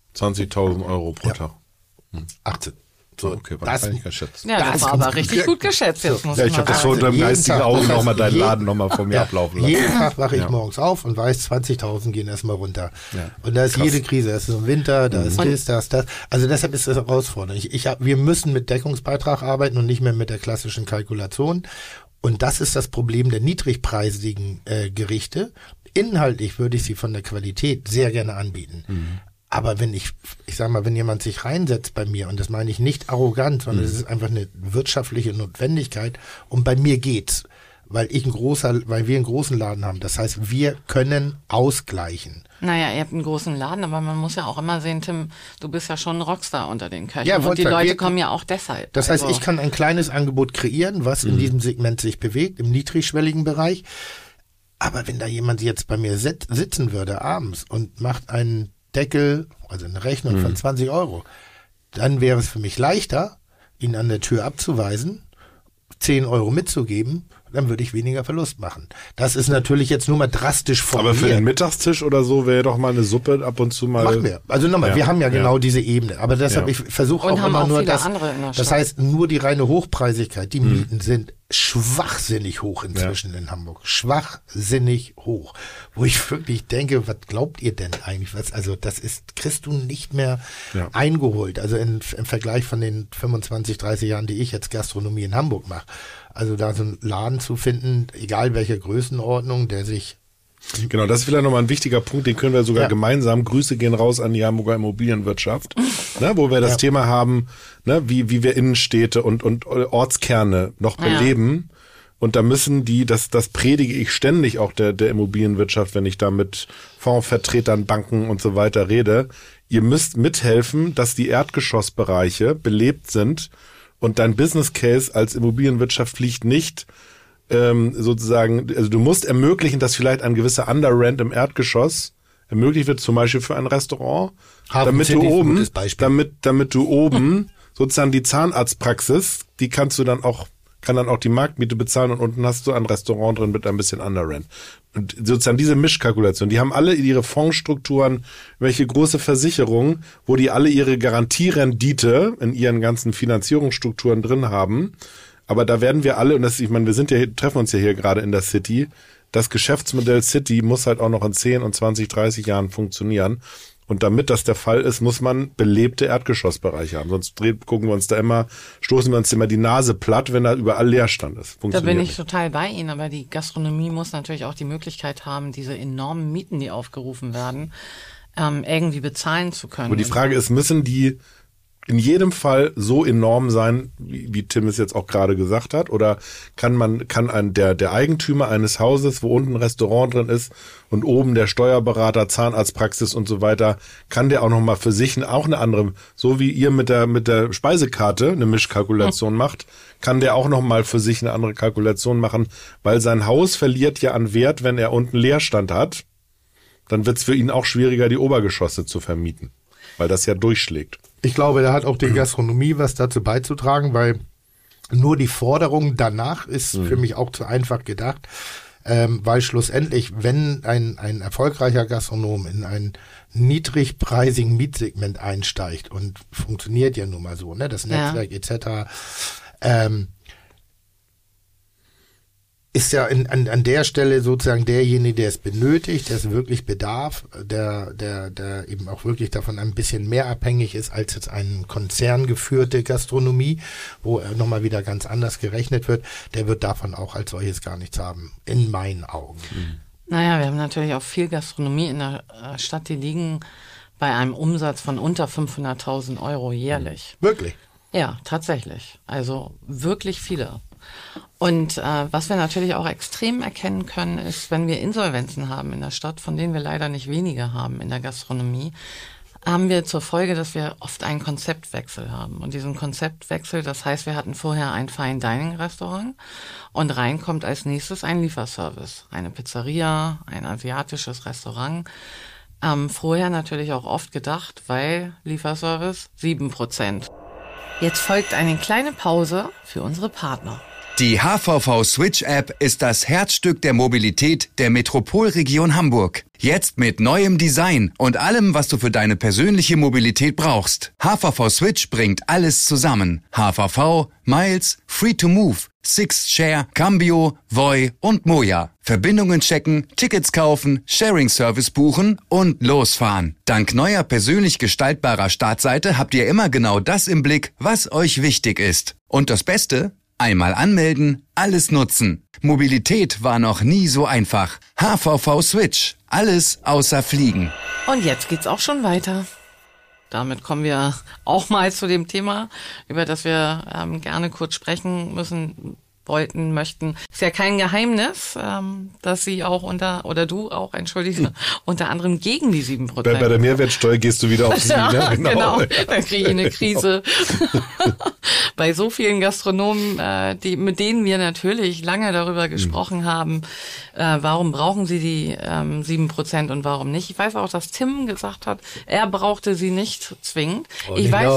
zwanzigtausend Euro pro Ja. Tag. achtzehn. So, Okay, war das, das nicht geschätzt. Ja, das, Das war ist aber richtig gut geschätzt. Jetzt muss Ja, ich ich mal habe das sagen. vor deinem jeden geistigen Tag, Augen das heißt, nochmal deinen jeden- Laden nochmal vor mir Ja, ablaufen lassen. jeden Tag wache ich Ja. morgens auf und weiß, zwanzigtausend gehen erstmal runter. Ja. Und da ist Krass. jede Krise. Das ist im Winter, da ist Mhm. das, das, das. Also deshalb ist das herausfordernd. Ich, ich hab, wir müssen mit Deckungsbeitrag arbeiten und nicht mehr mit der klassischen Kalkulation. Und das ist das Problem der niedrigpreisigen äh, Gerichte. Inhaltlich würde ich sie von der Qualität sehr gerne anbieten. Mhm. Aber wenn ich, ich sag mal, wenn jemand sich reinsetzt bei mir, und das meine ich nicht arrogant, sondern es ist einfach eine wirtschaftliche Notwendigkeit, und bei mir geht's, weil ich ein großer, weil wir einen großen Laden haben. Das heißt, wir können ausgleichen. Naja, ihr habt einen großen Laden, aber man muss ja auch immer sehen, Tim, du bist ja schon ein Rockstar unter den Köchen. Ja, und die wollte- Leute wir- kommen ja auch deshalb. Das heißt, Also- ich kann ein kleines Angebot kreieren, was in diesem Segment sich bewegt, im niedrigschwelligen Bereich. Aber wenn da jemand jetzt bei mir sit sitzen würde abends und macht einen Deckel, also eine Rechnung von zwanzig Euro, dann wäre es für mich leichter, ihn an der Tür abzuweisen, zehn Euro mitzugeben, dann würde ich weniger Verlust machen. Das ist natürlich jetzt nur mal drastisch Aber für formuliert. den Mittagstisch oder so wäre doch mal eine Suppe ab und zu mal. Machen wir. Also nochmal, Ja, wir haben ja genau ja. diese Ebene. Aber deshalb, Ja. ich versuche Und auch haben immer auch nur viele das. andere in der Das Stadt. heißt, nur die reine Hochpreisigkeit, die Hm. Mieten sind schwachsinnig hoch inzwischen in Hamburg. Schwachsinnig hoch. Wo ich wirklich denke, was glaubt ihr denn eigentlich? Was, also das ist, kriegst du nicht mehr Ja. eingeholt. Also in, im Vergleich von den fünfundzwanzig, dreißig Jahren, die ich jetzt Gastronomie in Hamburg mache. Also da so einen Laden zu finden, egal welche Größenordnung, der sich Genau, das ist vielleicht nochmal ein wichtiger Punkt, den können wir sogar Ja. gemeinsam, Grüße gehen raus an die Hamburger Immobilienwirtschaft, ne, wo wir das Ja. Thema haben, ne, wie, wie wir Innenstädte und, und Ortskerne noch Ja. beleben. Und da müssen die, das, das predige ich ständig auch der, der Immobilienwirtschaft, wenn ich da mit Fondsvertretern, Banken und so weiter rede. Ihr müsst mithelfen, dass die Erdgeschossbereiche belebt sind und dein Business Case als Immobilienwirtschaft liegt nicht ähm, sozusagen, also du musst ermöglichen, dass vielleicht ein gewisser Underrent im Erdgeschoss ermöglicht wird, zum Beispiel für ein Restaurant, Hafen damit City du ist ein oben, gutes Beispiel. damit, damit du oben sozusagen die Zahnarztpraxis, die kannst du dann auch, kann dann auch die Marktmiete bezahlen und unten hast du ein Restaurant drin mit ein bisschen Underrent. Und sozusagen diese Mischkalkulation, die haben alle ihre Fondsstrukturen, welche große Versicherungen, wo die alle ihre Garantierendite in ihren ganzen Finanzierungsstrukturen drin haben. Aber da werden wir alle, und das, ich meine, wir sind ja, hier- treffen uns ja hier gerade in der City, das Geschäftsmodell City muss halt auch noch in zehn und zwanzig, dreißig Jahren funktionieren. Und damit das der Fall ist, muss man belebte Erdgeschossbereiche haben. Sonst dreh- gucken wir uns da immer, stoßen wir uns immer die Nase platt, wenn da überall Leerstand ist. Da Funktioniert bin ich nicht. total bei Ihnen, aber die Gastronomie muss natürlich auch die Möglichkeit haben, diese enormen Mieten, die aufgerufen werden, ähm, irgendwie bezahlen zu können. Aber die Frage ist, müssen die in jedem Fall so enorm sein, wie, wie Tim es jetzt auch gerade gesagt hat, oder kann man, kann ein, der, der Eigentümer eines Hauses, wo unten ein Restaurant drin ist und oben der Steuerberater, Zahnarztpraxis und so weiter, kann der auch noch mal für sich auch eine andere, so wie ihr mit der, mit der Speisekarte eine Mischkalkulation macht, kann der auch noch mal für sich eine andere Kalkulation machen, weil sein Haus verliert ja an Wert, wenn er unten Leerstand hat, dann wird es für ihn auch schwieriger, die Obergeschosse zu vermieten, weil das ja durchschlägt. Ich glaube, da hat auch die Gastronomie was dazu beizutragen, weil nur die Forderung danach ist für mich auch zu einfach gedacht, ähm, weil schlussendlich, wenn ein, ein erfolgreicher Gastronom in ein niedrigpreisigen Mietsegment einsteigt und funktioniert ja nun mal so, ne, das Ja. Netzwerk et cetera, ähm, ist ja in, an, an der Stelle sozusagen derjenige, der es benötigt, der es wirklich bedarf, der, der, der eben auch wirklich davon ein bisschen mehr abhängig ist als jetzt eine konzerngeführte Gastronomie, wo er nochmal wieder ganz anders gerechnet wird, der wird davon auch als solches gar nichts haben, in meinen Augen. Naja, wir haben natürlich auch viel Gastronomie in der äh, Stadt, die liegen bei einem Umsatz von unter fünfhunderttausend Euro jährlich. Wirklich. Ja, tatsächlich. Also wirklich viele. Und äh, was wir natürlich auch extrem erkennen können, ist, wenn wir Insolvenzen haben in der Stadt, von denen wir leider nicht wenige haben in der Gastronomie, haben wir zur Folge, dass wir oft einen Konzeptwechsel haben. Und diesen Konzeptwechsel, das heißt, wir hatten vorher ein Fine-Dining-Restaurant und rein kommt als nächstes ein Lieferservice, eine Pizzeria, ein asiatisches Restaurant. Ähm, vorher natürlich auch oft gedacht, weil Lieferservice sieben Prozent. Jetzt folgt eine kleine Pause für unsere Partner. Die H V V Switch App ist das Herzstück der Mobilität der Metropolregion Hamburg. Jetzt mit neuem Design und allem, was du für deine persönliche Mobilität brauchst. H V V Switch bringt alles zusammen. H V V, Miles, Free to Move, Sixt Share, Cambio, Voi und Moja. Verbindungen checken, Tickets kaufen, Sharing-Service buchen und losfahren. Dank neuer persönlich gestaltbarer Startseite habt ihr immer genau das im Blick, was euch wichtig ist. Und das Beste? Einmal anmelden, alles nutzen. Mobilität war noch nie so einfach. H V V Switch. Alles außer Fliegen. Und jetzt geht's auch schon weiter. Damit kommen wir auch mal zu dem Thema, über das wir ähm, gerne kurz sprechen müssen, wollten, möchten. Ist ja kein Geheimnis, ähm, dass Sie auch unter, oder du auch, entschuldige, hm. unter anderem gegen die sieben Prozent. Bei, bei der Mehrwertsteuer gehst du wieder auf sie, ja, ne? Genau, genau. Dann kriege ich eine Krise. Bei so vielen Gastronomen, äh, die, mit denen wir natürlich lange darüber gesprochen hm. haben, äh, warum brauchen sie die ähm, sieben Prozent und warum nicht. Ich weiß auch, dass Tim gesagt hat, er brauchte sie nicht zwingend. Oh, ich weiß.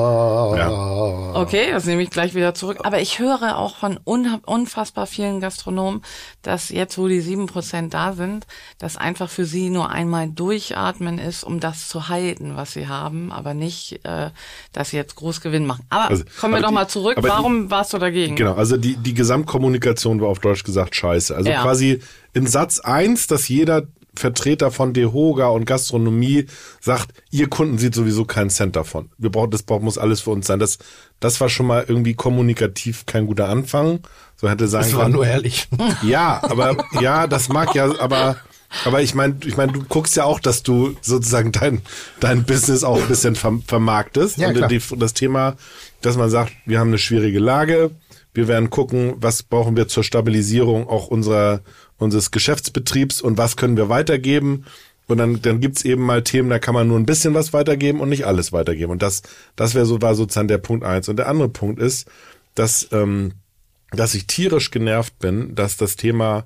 Ja. Okay, das nehme ich gleich wieder zurück. Aber ich höre auch von un unfassbar vielen Gastronomen, dass jetzt, wo die sieben Prozent da sind, das einfach für sie nur einmal durchatmen ist, um das zu halten, was sie haben, aber nicht, äh, dass sie jetzt Großgewinn machen. Aber also, kommen wir aber doch die, mal zurück. Warum die, warst du dagegen? Genau, also die, die Gesamtkommunikation war auf Deutsch gesagt scheiße. Also ja. quasi in Satz eins, dass jeder Vertreter von DEHOGA und Gastronomie sagt, ihr Kunden sieht sowieso keinen Cent davon. Wir brauchen, das muss alles für uns sein. Das, das war schon mal irgendwie kommunikativ kein guter Anfang. So hätte sagen Das war können, nur ehrlich. Ja, aber, ja, das mag ja, aber, aber ich meine, ich meine, du guckst ja auch, dass du sozusagen dein, dein Business auch ein bisschen vermarktest. Ja, und die, das Thema, dass man sagt, wir haben eine schwierige Lage. Wir werden gucken, was brauchen wir zur Stabilisierung auch unserer, unseres Geschäftsbetriebs und was können wir weitergeben. Und dann, dann gibt's eben mal Themen, da kann man nur ein bisschen was weitergeben und nicht alles weitergeben. Und das, das wäre so, war sozusagen der Punkt eins. Und der andere Punkt ist, dass, ähm, dass ich tierisch genervt bin, dass das Thema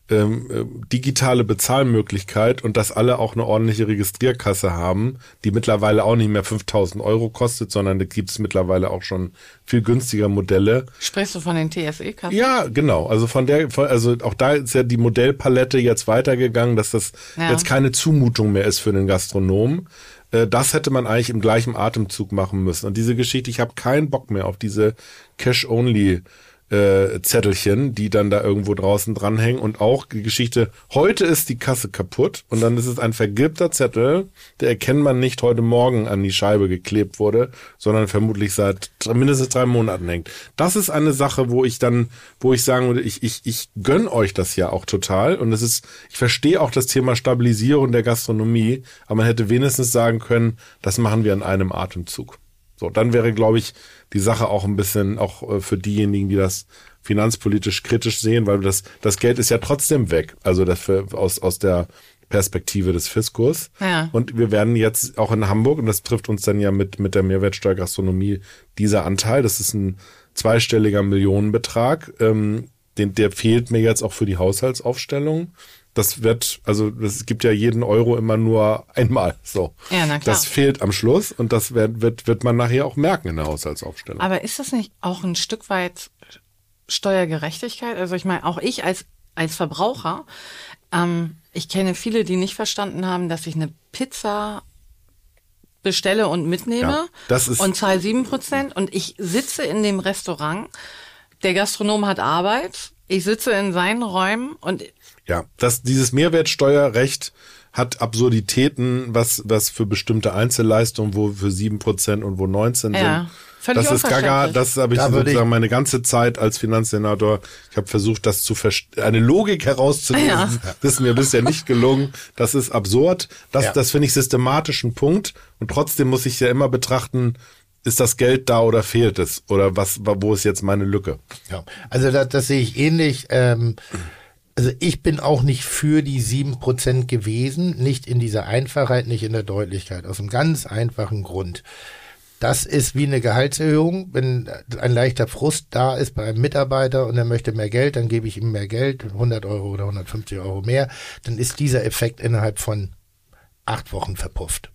ähm, digitale Bezahlmöglichkeit und dass alle auch eine ordentliche Registrierkasse haben, die mittlerweile auch nicht mehr fünftausend Euro kostet, sondern da gibt es mittlerweile auch schon viel günstiger Modelle. Sprichst du von den T S E-Kassen? Ja, genau. Also von der, von, also auch da ist ja die Modellpalette jetzt weitergegangen, dass das ja. jetzt keine Zumutung mehr ist für den Gastronomen. Das hätte man eigentlich im gleichen Atemzug machen müssen. Und diese Geschichte, ich habe keinen Bock mehr auf diese Cash-Only Äh, Zettelchen, die dann da irgendwo draußen dranhängen und auch die Geschichte, heute ist die Kasse kaputt und dann ist es ein vergilbter Zettel, der erkennt man nicht heute Morgen an die Scheibe geklebt wurde, sondern vermutlich seit mindestens drei Monaten hängt. Das ist eine Sache, wo ich dann, wo ich sagen würde, ich, ich, ich gönn euch das ja auch total und es ist, ich verstehe auch das Thema Stabilisierung der Gastronomie, aber man hätte wenigstens sagen können, das machen wir in einem Atemzug. So, dann wäre, glaube ich, die Sache auch ein bisschen, auch für diejenigen, die das finanzpolitisch kritisch sehen, weil das, das Geld ist ja trotzdem weg. Also das für, aus, aus der Perspektive des Fiskus. Ja. Und wir werden jetzt auch in Hamburg, und das trifft uns dann ja mit, mit der Mehrwertsteuergastronomie, dieser Anteil, das ist ein zweistelliger Millionenbetrag, ähm, den, der fehlt mir jetzt auch für die Haushaltsaufstellung. Das wird, also es gibt ja jeden Euro immer nur einmal so. Ja, na klar. Das fehlt am Schluss und das wird, wird, wird man nachher auch merken in der Haushaltsaufstellung. Aber ist das nicht auch ein Stück weit Steuergerechtigkeit? Also ich meine, auch ich als, als Verbraucher, ähm, ich kenne viele, die nicht verstanden haben, dass ich eine Pizza bestelle und mitnehme ja, das ist und zahle sieben Prozent und ich sitze in dem Restaurant, der Gastronom hat Arbeit, ich sitze in seinen Räumen und ja, das, dieses Mehrwertsteuerrecht hat Absurditäten, was, was für bestimmte Einzelleistungen, wo für sieben Prozent und wo neunzehn ja, sind. Völlig das ist gaga, das habe ich da sozusagen ich meine ganze Zeit als Finanzsenator, ich habe versucht, das zu verstehen, eine Logik herauszulösen. Ja. Das ist mir bisher nicht gelungen. Das ist absurd. Das, ja. das finde ich systematisch ein Punkt. Und trotzdem muss ich ja immer betrachten, ist das Geld da oder fehlt es? Oder was, wo ist jetzt meine Lücke? Ja, also das, das sehe ich ähnlich. Ähm, Also ich bin auch nicht für die sieben Prozent gewesen, nicht in dieser Einfachheit, nicht in der Deutlichkeit, aus einem ganz einfachen Grund. Das ist wie eine Gehaltserhöhung, wenn ein leichter Frust da ist bei einem Mitarbeiter und er möchte mehr Geld, dann gebe ich ihm mehr Geld, hundert Euro oder hundertfünfzig Euro mehr, dann ist dieser Effekt innerhalb von acht Wochen verpufft.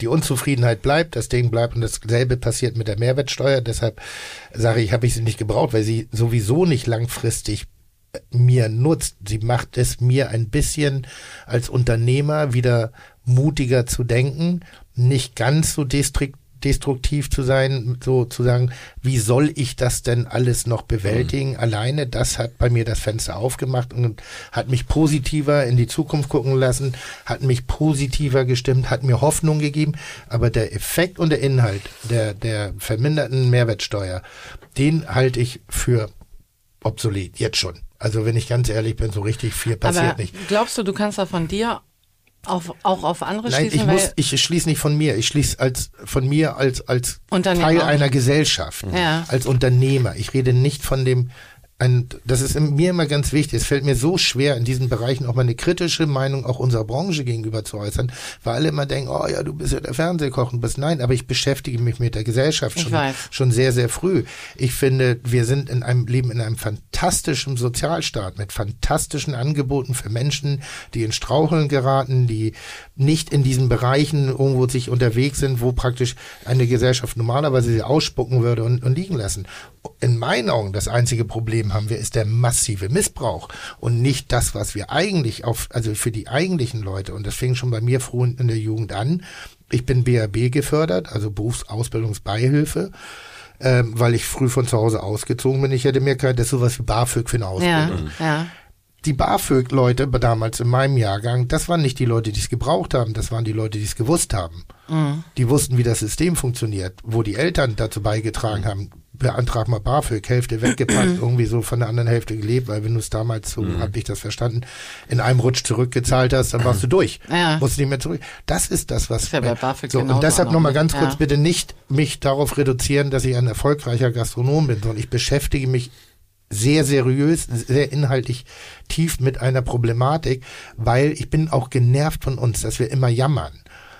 Die Unzufriedenheit bleibt, das Ding bleibt und dasselbe passiert mit der Mehrwertsteuer. Deshalb sage ich, habe ich sie nicht gebraucht, weil sie sowieso nicht langfristig mir nutzt. Sie macht es mir ein bisschen als Unternehmer wieder mutiger zu denken, nicht ganz so destruktiv destruktiv zu sein, so zu sagen, wie soll ich das denn alles noch bewältigen? Mhm. Alleine, das hat bei mir das Fenster aufgemacht und hat mich positiver in die Zukunft gucken lassen, hat mich positiver gestimmt, hat mir Hoffnung gegeben, aber der Effekt und der Inhalt der, der verminderten Mehrwertsteuer, den halte ich für obsolet, jetzt schon. Also wenn ich ganz ehrlich bin, so richtig viel passiert aber nicht. Glaubst du, du kannst da von dir Auf, auch auf andere Nein, schließen? ich muss, ich schließe nicht von mir. Ich schließe als von mir als als Unternehmer. Teil einer Gesellschaft, ja. als Unternehmer. Ich rede nicht von dem. Ein, das ist mir immer ganz wichtig. Es fällt mir so schwer, in diesen Bereichen auch mal eine kritische Meinung auch unserer Branche gegenüber zu äußern, weil alle immer denken, oh ja, du bist ja der Fernsehkoch und bist. Nein, aber ich beschäftige mich mit der Gesellschaft schon, schon sehr, sehr früh. Ich finde, wir sind in einem Leben in einem fantastischen Sozialstaat mit fantastischen Angeboten für Menschen, die in Straucheln geraten, die nicht in diesen Bereichen irgendwo sich unterwegs sind, wo praktisch eine Gesellschaft normalerweise sie ausspucken würde und, und liegen lassen. In meinen Augen das einzige Problem haben wir, ist der massive Missbrauch und nicht das, was wir eigentlich auf, also für die eigentlichen Leute, und das fing schon bei mir früh in der Jugend an. Ich bin B A B gefördert, also Berufsausbildungsbeihilfe, ähm, weil ich früh von zu Hause ausgezogen bin. Ich hätte mir kein, das ist sowas wie BAföG für eine Ausbildung. Ja, ja. Die BAföG-Leute damals in meinem Jahrgang, das waren nicht die Leute, die es gebraucht haben, das waren die Leute, die es gewusst haben. Mhm. Die wussten, wie das System funktioniert, wo die Eltern dazu beigetragen haben, beantrag mal BAföG, Hälfte weggepackt, irgendwie so von der anderen Hälfte gelebt, weil wenn du es damals, so mhm. habe ich das verstanden, in einem Rutsch zurückgezahlt hast, dann warst du durch. Ja. Musst du nicht mehr zurück. Das ist das, was... Ist ja bei BAföG so, und deshalb nochmal ganz kurz, ja. bitte nicht mich darauf reduzieren, dass ich ein erfolgreicher Gastronom bin, sondern ich beschäftige mich sehr seriös, sehr inhaltlich tief mit einer Problematik, weil ich bin auch genervt von uns, dass wir immer jammern.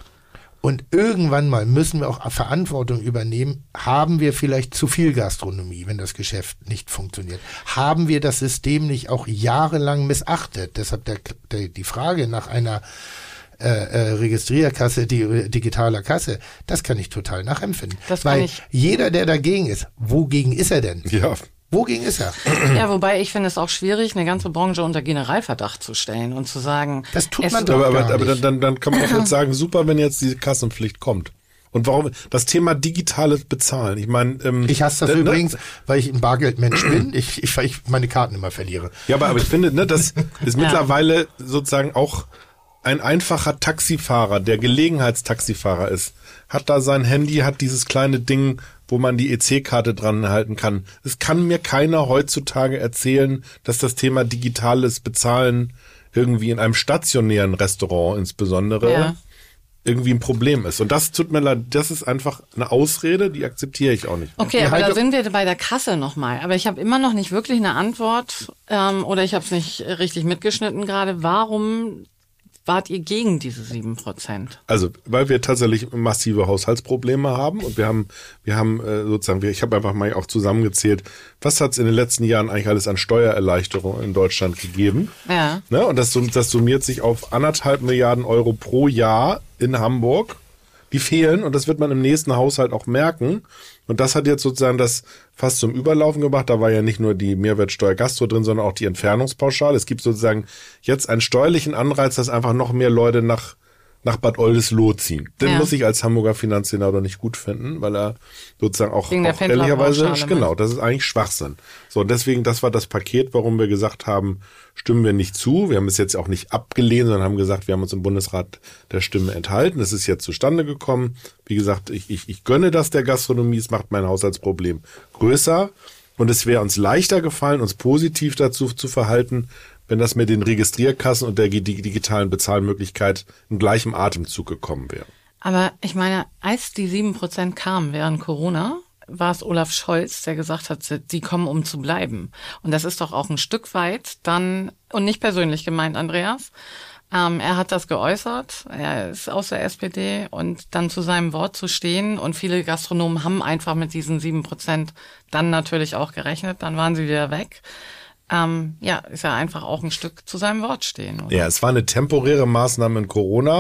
Und irgendwann mal müssen wir auch Verantwortung übernehmen. Haben wir vielleicht zu viel Gastronomie, wenn das Geschäft nicht funktioniert? Haben wir das System nicht auch jahrelang missachtet? Deshalb der, der, die Frage nach einer äh, äh, Registrierkasse, die digitaler Kasse, das kann ich total nachempfinden. Das weil kann ich. Jeder, der dagegen ist, wogegen ist er denn? Ja. Wogegen ist er? Ja, wobei ich finde es auch schwierig, eine ganze Branche unter Generalverdacht zu stellen und zu sagen... Das tut man doch aber, gar aber, aber nicht. dann, dann kann man auch jetzt sagen, super, wenn jetzt diese Kassenpflicht kommt. Und warum? Das Thema digitales Bezahlen. Ich meine, ähm, ich hasse das ne, übrigens, weil ich ein Bargeldmensch bin. Ich, ich, weil ich meine Karten immer verliere. Ja, aber, aber ich finde, ne, das ist ja. mittlerweile sozusagen auch ein einfacher Taxifahrer, der Gelegenheitstaxifahrer ist, hat da sein Handy, hat dieses kleine Ding, wo man die E C-Karte dran halten kann. Es kann mir keiner heutzutage erzählen, dass das Thema digitales Bezahlen irgendwie in einem stationären Restaurant insbesondere ja. irgendwie ein Problem ist. Und das tut mir leid, das ist einfach eine Ausrede, die akzeptiere ich auch nicht. Okay, aber da sind wir bei der Kasse nochmal. Aber ich habe immer noch nicht wirklich eine Antwort ähm, oder ich habe es nicht richtig mitgeschnitten gerade. Warum wart ihr gegen diese sieben Prozent? Also, weil wir tatsächlich massive Haushaltsprobleme haben und wir haben, wir haben äh, sozusagen, wir, ich habe einfach mal auch zusammengezählt, was hat es in den letzten Jahren eigentlich alles an Steuererleichterungen in Deutschland gegeben? Ja. Ne? Und das, das summiert sich auf anderthalb Milliarden Euro pro Jahr in Hamburg. Die fehlen und das wird man im nächsten Haushalt auch merken. Und das hat jetzt sozusagen das fast zum Überlaufen gebracht. Da war ja nicht nur die Mehrwertsteuer Gastro drin, sondern auch die Entfernungspauschale. Es gibt sozusagen jetzt einen steuerlichen Anreiz, dass einfach noch mehr Leute nach nach Bad Oldesloe ziehen. Den ja. muss ich als Hamburger Finanzsenator nicht gut finden, weil er sozusagen auch, Wegen der auch ehrlicherweise, Pendlerpauschale, genau, das ist eigentlich Schwachsinn. So, und deswegen, das war das Paket, warum wir gesagt haben, stimmen wir nicht zu. Wir haben es jetzt auch nicht abgelehnt, sondern haben gesagt, wir haben uns im Bundesrat der Stimme enthalten. Es ist jetzt zustande gekommen. Wie gesagt, ich, ich, ich gönne das der Gastronomie. Es macht mein Haushaltsproblem größer. Und es wäre uns leichter gefallen, uns positiv dazu zu verhalten, wenn das mit den Registrierkassen und der digitalen Bezahlmöglichkeit in gleichem Atemzug gekommen wäre. Aber ich meine, als die sieben Prozent kamen während Corona, war es Olaf Scholz, der gesagt hat, sie kommen, um zu bleiben. Und das ist doch auch ein Stück weit dann, und nicht persönlich gemeint, Andreas, ähm, er hat das geäußert, er ist aus der S P D und dann zu seinem Wort zu stehen. Und viele Gastronomen haben einfach mit diesen sieben Prozent dann natürlich auch gerechnet, dann waren sie wieder weg. Ähm, ja, ist ja einfach auch ein Stück zu seinem Wort stehen. Oder? Ja, es war eine temporäre Maßnahme in Corona.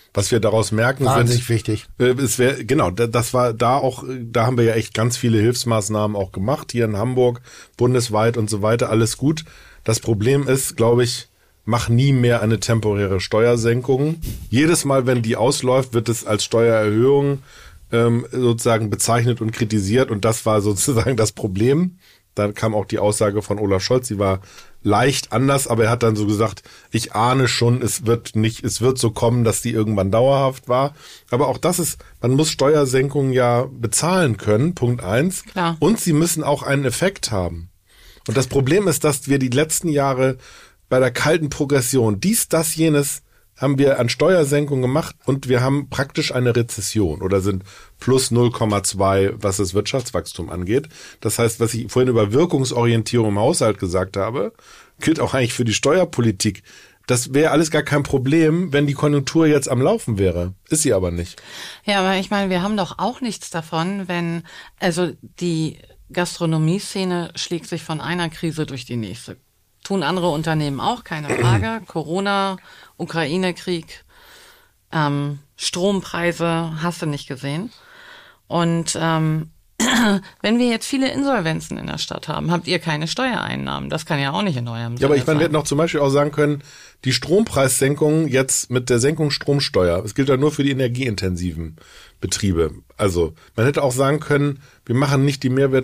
Was wir daraus merken, wahnsinnig sind, wichtig. Äh, es wär, genau, das war da auch, da haben wir ja echt ganz viele Hilfsmaßnahmen auch gemacht, hier in Hamburg, bundesweit und so weiter, alles gut. Das Problem ist, glaube ich, mach nie mehr eine temporäre Steuersenkung. Jedes Mal, wenn die ausläuft, wird es als Steuererhöhung ähm, sozusagen bezeichnet und kritisiert und das war sozusagen das Problem. Dann kam auch die Aussage von Olaf Scholz, die war leicht anders, aber er hat dann so gesagt, ich ahne schon, es wird nicht, es wird so kommen, dass die irgendwann dauerhaft war. Aber auch das ist, man muss Steuersenkungen ja bezahlen können, Punkt eins. Klar. Und sie müssen auch einen Effekt haben. Und das Problem ist, dass wir die letzten Jahre bei der kalten Progression, dies, das, jenes, haben wir an Steuersenkungen gemacht und wir haben praktisch eine Rezession oder sind plus null Komma zwei, was das Wirtschaftswachstum angeht. Das heißt, was ich vorhin über Wirkungsorientierung im Haushalt gesagt habe, gilt auch eigentlich für die Steuerpolitik. Das wäre alles gar kein Problem, wenn die Konjunktur jetzt am Laufen wäre. Ist sie aber nicht. Ja, aber ich meine, wir haben doch auch nichts davon, wenn, also die Gastronomie-Szene schlägt sich von einer Krise durch die nächste. Tun andere Unternehmen auch, keine Frage. Corona, Ukraine-Krieg, ähm, Strompreise, hast du nicht gesehen. Und ähm, wenn wir jetzt viele Insolvenzen in der Stadt haben, habt ihr keine Steuereinnahmen. Das kann ja auch nicht in eurem Sinne Ja, aber ich meine, wir sein. hätten auch zum Beispiel auch sagen können, die Strompreissenkung jetzt mit der Senkung Stromsteuer, es gilt ja nur für die energieintensiven Betriebe. Also man hätte auch sagen können, wir machen nicht die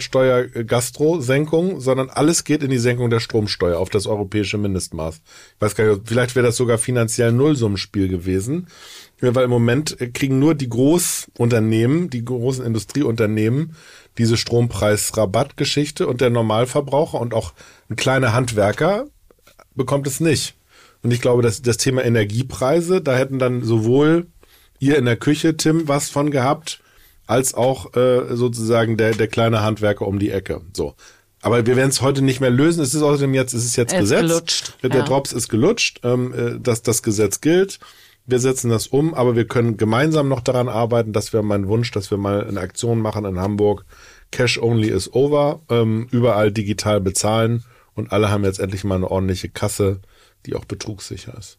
Mehrwertsteuer-Gastro-Senkung, sondern alles geht in die Senkung der Stromsteuer auf das europäische Mindestmaß. Ich weiß gar nicht, vielleicht wäre das sogar finanziell ein Nullsummenspiel gewesen, weil im Moment kriegen nur die Großunternehmen, die großen Industrieunternehmen diese Strompreisrabattgeschichte und der Normalverbraucher und auch ein kleiner Handwerker bekommt es nicht. Und ich glaube, dass das Thema Energiepreise, da hätten dann sowohl ihr in der Küche, Tim, was von gehabt, als auch äh, sozusagen der der kleine Handwerker um die Ecke. So, aber wir werden es heute nicht mehr lösen. Es ist außerdem jetzt, es ist jetzt Er ist Gesetz. gelutscht, Der ja. Drops ist gelutscht, ähm, äh, dass das Gesetz gilt. Wir setzen das um, aber wir können gemeinsam noch daran arbeiten. Das wäre mein Wunsch, dass wir mal eine Aktion machen in Hamburg. Cash only is over. Ähm, überall digital bezahlen und alle haben jetzt endlich mal eine ordentliche Kasse, die auch betrugssicher ist.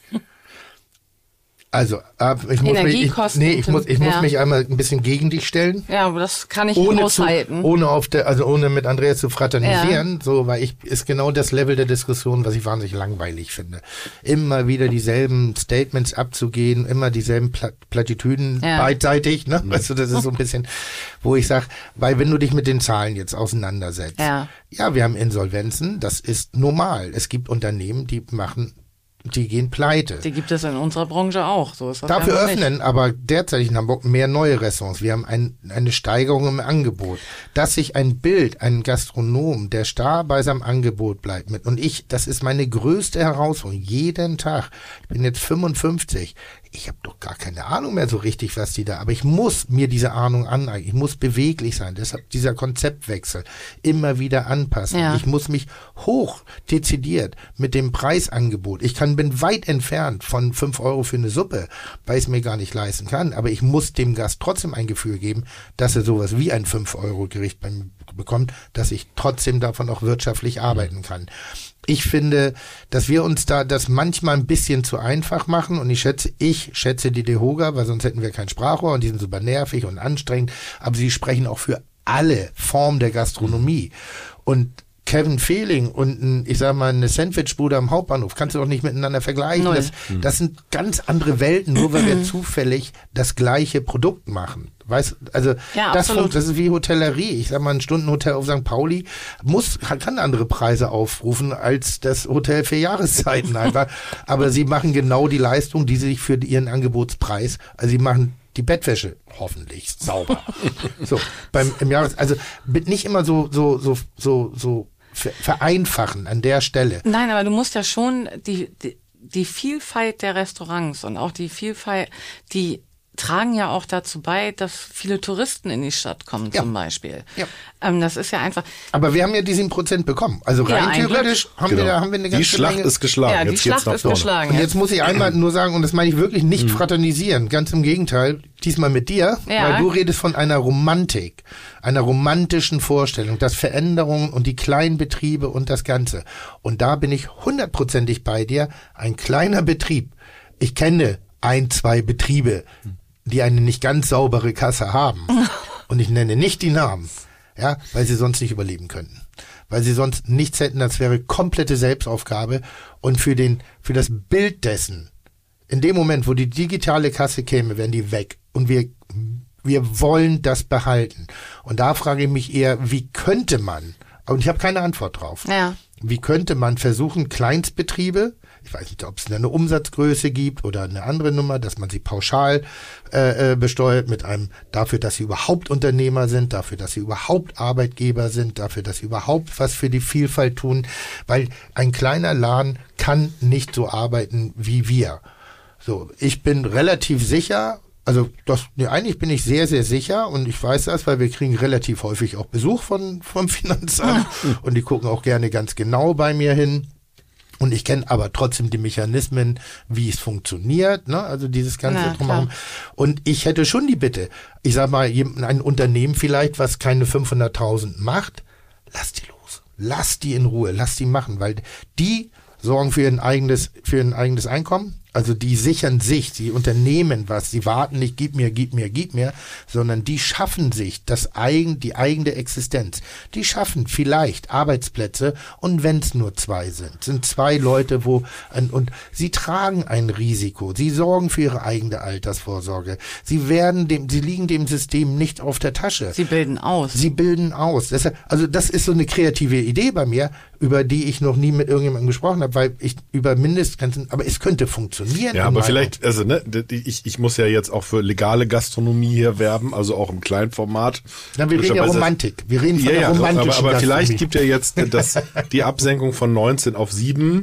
Also, ab, ich muss mich, ich, Energiekosten, nee, ich muss, ich ja. muss mich einmal ein bisschen gegen dich stellen. Ja, aber das kann ich Ohne, zu, aushalten. ohne auf der, also ohne mit Andreas zu fraternisieren, ja. so, weil ich, ist genau das Level der Diskussion, was ich wahnsinnig langweilig finde. Immer wieder dieselben Statements abzugehen, immer dieselben Pla- Plattitüden Ja. beidseitig, ne? Weißt du, das ist so ein bisschen, wo ich sag, weil wenn du dich mit den Zahlen jetzt auseinandersetzt, Ja. ja, wir haben Insolvenzen, das ist normal. Es gibt Unternehmen, die machen, die gehen pleite. Die gibt es in unserer Branche auch. So ist das Dafür ja noch nicht. öffnen aber derzeit in Hamburg mehr neue Restaurants. Wir haben ein, eine Steigerung im Angebot. Dass sich ein Bild, ein Gastronom, der starr bei seinem Angebot bleibt mit, und ich, das ist meine größte Herausforderung, jeden Tag. Ich bin jetzt fünfundfünfzig. Ich habe doch gar keine Ahnung mehr so richtig, was die da, aber ich muss mir diese Ahnung aneignen. Ich muss beweglich sein. Deshalb dieser Konzeptwechsel. Immer wieder anpassen. Ja. Ich muss mich hoch dezidiert mit dem Preisangebot. Ich kann, bin weit entfernt von fünf Euro für eine Suppe, weil ich es mir gar nicht leisten kann. Aber ich muss dem Gast trotzdem ein Gefühl geben, dass er sowas wie ein fünf Euro Gericht bei mir bekommt, dass ich trotzdem davon auch wirtschaftlich arbeiten kann. Ich finde, dass wir uns da das manchmal ein bisschen zu einfach machen, und ich schätze, ich schätze die DEHOGA, weil sonst hätten wir kein Sprachrohr und die sind super nervig und anstrengend, aber sie sprechen auch für alle Formen der Gastronomie. Und Kevin Fehling und ein, ich sag mal, eine Sandwichbude am Hauptbahnhof kannst du doch nicht miteinander vergleichen. Null. Das, das sind ganz andere Welten, nur weil wir zufällig das gleiche Produkt machen. Weißt, also Ja, das, absolut. funkt, das ist wie Hotellerie. Ich sag mal, ein Stundenhotel auf Sankt Pauli muss kann andere Preise aufrufen als das Hotel für Jahreszeiten einfach. Aber sie machen genau die Leistung, die sie sich für ihren Angebotspreis, also sie machen die Bettwäsche hoffentlich sauber. So beim im Jahres, also mit nicht immer so so so so so ver- vereinfachen an der Stelle. Nein, aber du musst ja schon die, die, die Vielfalt der Restaurants und auch die Vielfalt, die tragen ja auch dazu bei, dass viele Touristen in die Stadt kommen, Ja. zum Beispiel. Ja. Ähm, das ist ja einfach, Aber wir haben ja die sieben Prozent bekommen. Also Ja, rein ein theoretisch haben wir da haben wir eine Die ganze Schlacht Menge. ist geschlagen. ja, die Jetzt geht's Schlacht nach ist vorne. geschlagen. Und jetzt muss ich einmal nur sagen, und das meine ich wirklich nicht Mhm. fraternisieren, ganz im Gegenteil, diesmal mit dir, Ja. weil du redest von einer Romantik, einer romantischen Vorstellung, das Veränderungen und die kleinen Betriebe und das Ganze. Und da bin ich hundertprozentig bei dir, ein kleiner Betrieb. Ich kenne ein, zwei Betriebe, die eine nicht ganz saubere Kasse haben. Und ich nenne nicht die Namen, ja, weil sie sonst nicht überleben könnten. Weil sie sonst nichts hätten, das wäre komplette Selbstaufgabe. Und für den, für das Bild dessen, in dem Moment, wo die digitale Kasse käme, wären die weg. Und wir, wir wollen das behalten. Und da frage ich mich eher, wie könnte man, und ich habe keine Antwort drauf, ja. wie könnte man versuchen, Kleinstbetriebe, ich weiß nicht, ob es eine Umsatzgröße gibt oder eine andere Nummer, dass man sie pauschal äh, besteuert mit einem, dafür, dass sie überhaupt Unternehmer sind, dafür, dass sie überhaupt Arbeitgeber sind, dafür, dass sie überhaupt was für die Vielfalt tun, weil ein kleiner Laden kann nicht so arbeiten wie wir. So, ich bin relativ sicher, also das, nee, eigentlich bin ich sehr, sehr sicher und ich weiß das, weil wir kriegen relativ häufig auch Besuch von vom Finanzamt und die gucken auch gerne ganz genau bei mir hin. Und ich kenne aber trotzdem die Mechanismen, wie es funktioniert, ne? Also dieses ganze Na, Drumherum. Und ich hätte schon die Bitte, ich sag mal, ein Unternehmen vielleicht, was keine fünfhunderttausend macht, lass die los. Lass die in Ruhe, lass die machen, weil die sorgen für ihr eigenes, für ihr eigenes Einkommen. Also die sichern sich, die unternehmen was, die warten nicht, gib mir, gib mir, gib mir, sondern die schaffen sich das eigen, die eigene Existenz. Die schaffen vielleicht Arbeitsplätze und wenn es nur zwei sind, sind zwei Leute, wo ein, und sie tragen ein Risiko, sie sorgen für ihre eigene Altersvorsorge, sie werden dem, sie liegen dem System nicht auf der Tasche. Sie bilden aus. Sie bilden aus. Deshalb, also das ist so eine kreative Idee bei mir, über die ich noch nie mit irgendjemandem gesprochen habe, weil ich über Mindestgrenzen, aber es könnte funktionieren. Ja, aber vielleicht, also ne, ich, ich muss ja jetzt auch für legale Gastronomie hier werben, also auch im Kleinformat. Na, wir reden ja Romantik. Wir reden von ja, der ja, romantischen aber, aber vielleicht Gastronomie. gibt ja jetzt das, die Absenkung von neunzehn auf sieben,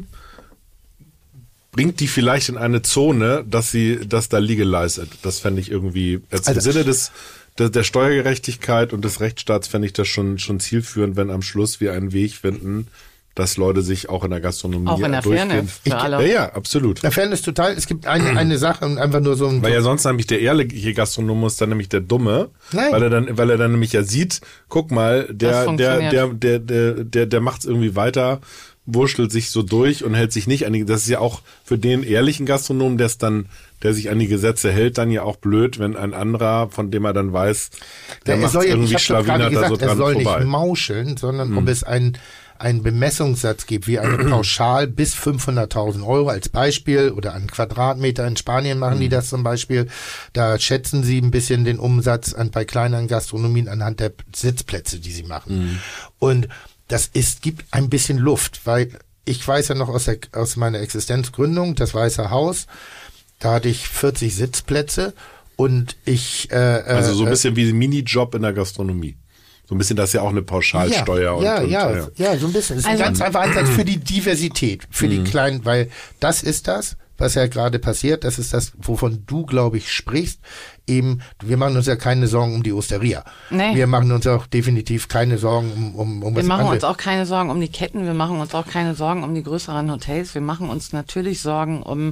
bringt die vielleicht in eine Zone, dass sie das da legalized. Das fände ich irgendwie, jetzt Also, im Sinne des der, der Steuergerechtigkeit und des Rechtsstaats fände ich das schon schon zielführend, wenn am Schluss wir einen Weg finden, dass Leute sich auch in der Gastronomie Auch in der durchgehen. Fairness für Ich, alle. ja, ja, absolut. Der Fairness total. Es gibt eine, eine Sache und einfach nur so ein... Weil ja sonst nämlich der ehrliche Gastronom ist dann nämlich der Dumme, Nein. weil er dann, weil er dann nämlich ja sieht, guck mal, Das der, der, funktioniert. der, der, der, der, der macht's irgendwie weiter, wurschtelt sich so durch und hält sich nicht an die, das ist ja auch für den ehrlichen Gastronomen, der es dann, der sich an die Gesetze hält, dann ja auch blöd, wenn ein anderer, von dem er dann weiß, der er macht soll ja, irgendwie ich habe gerade schlawinert da gesagt, so er dran soll vorbei. nicht mauscheln, sondern ob es einen einen Bemessungssatz gibt, wie eine Pauschal bis fünfhunderttausend Euro als Beispiel oder einen Quadratmeter. In Spanien machen die das zum Beispiel. Da schätzen sie ein bisschen den Umsatz an, bei kleineren Gastronomien anhand der Sitzplätze, die sie machen. Und das ist, gibt ein bisschen Luft, weil ich weiß ja noch aus, der, aus meiner Existenzgründung, das Weiße Haus, da hatte ich vierzig Sitzplätze und ich... Äh, Also so ein äh, bisschen wie ein Minijob in der Gastronomie. So ein bisschen, das ist ja auch eine Pauschalsteuer. Ja, und, ja, und, ja, ja, ja, so ein bisschen. Das ist Also- ein ganz einfacher Ansatz für die Diversität, für die kleinen, weil das ist das, was ja gerade passiert. Das ist das, wovon du, glaube ich, sprichst. Eben, wir machen uns ja keine Sorgen um die Osteria. Nee. Wir machen uns auch definitiv keine Sorgen um, um, um Wir was machen anderes. uns auch keine Sorgen um die Ketten, wir machen uns auch keine Sorgen um die größeren Hotels. Wir machen uns natürlich Sorgen um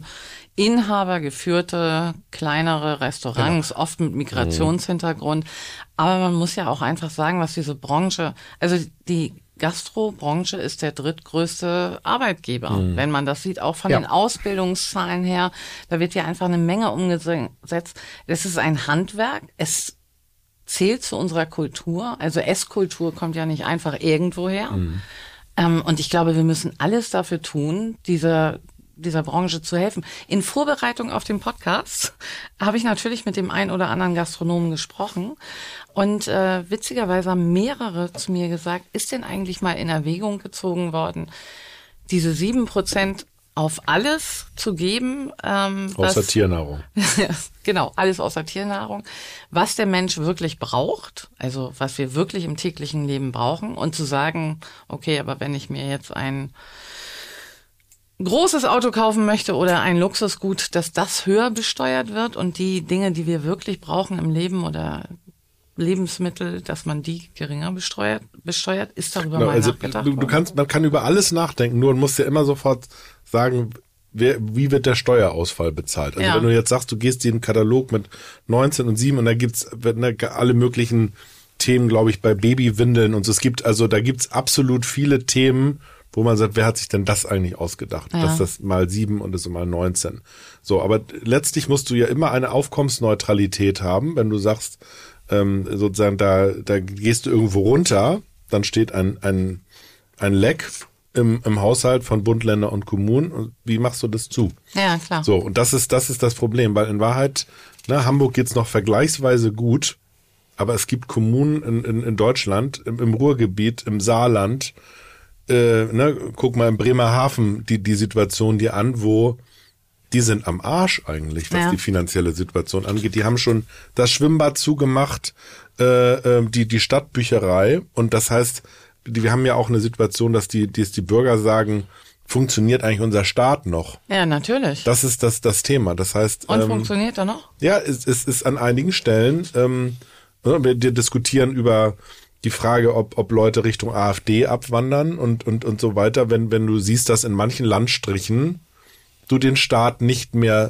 inhabergeführte, kleinere Restaurants, Genau. oft mit Migrationshintergrund. Aber man muss ja auch einfach sagen, was diese Branche, also die Gastrobranche ist der drittgrößte Arbeitgeber, mhm. wenn man das sieht, auch von Ja. den Ausbildungszahlen her. Da wird ja einfach eine Menge umgesetzt. Es ist ein Handwerk, es zählt zu unserer Kultur. Also Esskultur kommt ja nicht einfach irgendwo her. Mhm. Ähm, und ich glaube, wir müssen alles dafür tun, dieser dieser Branche zu helfen. In Vorbereitung auf den Podcast habe ich natürlich mit dem einen oder anderen Gastronomen gesprochen und äh, witzigerweise haben mehrere zu mir gesagt, ist denn eigentlich mal in Erwägung gezogen worden, diese sieben Prozent auf alles zu geben. Ähm, außer was, Tiernahrung. Genau, alles außer Tiernahrung. Was der Mensch wirklich braucht, also was wir wirklich im täglichen Leben brauchen und zu sagen, okay, aber wenn ich mir jetzt ein großes Auto kaufen möchte oder ein Luxusgut, dass das höher besteuert wird und die Dinge, die wir wirklich brauchen im Leben oder Lebensmittel, dass man die geringer besteuert, besteuert ist darüber Genau, mal also nachgedacht du, du worden? kannst, man kann über alles nachdenken, nur du musst ja immer sofort sagen, wer, wie wird der Steuerausfall bezahlt. Also Ja. wenn du jetzt sagst, du gehst den Katalog mit neunzehn und sieben und da gibt's ne, alle möglichen Themen, glaube ich, bei Babywindeln und so. Es gibt also, da gibt's absolut viele Themen, wo man sagt, wer hat sich denn das eigentlich ausgedacht? Ja. Dass das mal sieben und das mal neunzehn. So, aber letztlich musst du ja immer eine Aufkommensneutralität haben, wenn du sagst, ähm, sozusagen, da, da gehst du irgendwo runter, dann steht ein, ein, ein Leck im, im Haushalt von Bund, Länder und Kommunen. Und wie machst du das zu? Ja, klar. So, und das ist, das ist das Problem, weil in Wahrheit, ne, Hamburg geht's noch vergleichsweise gut, aber es gibt Kommunen in, in, in Deutschland, im, im Ruhrgebiet, im Saarland, äh, ne, guck mal in Bremerhaven die, die Situation dir an, wo die sind am Arsch eigentlich, was ja. die finanzielle Situation angeht. Die haben schon das Schwimmbad zugemacht, äh, die, die Stadtbücherei, und das heißt, die, wir haben ja auch eine Situation, dass die, dass die Bürger sagen, funktioniert eigentlich unser Staat noch? Ja, natürlich. Das ist das, das Thema. Das heißt, und ähm, funktioniert er noch? Ja, es, es ist an einigen Stellen, ähm, wir diskutieren über die Frage, ob, ob Leute Richtung AfD abwandern und, und, und so weiter, wenn, wenn du siehst, dass in manchen Landstrichen du den Staat nicht mehr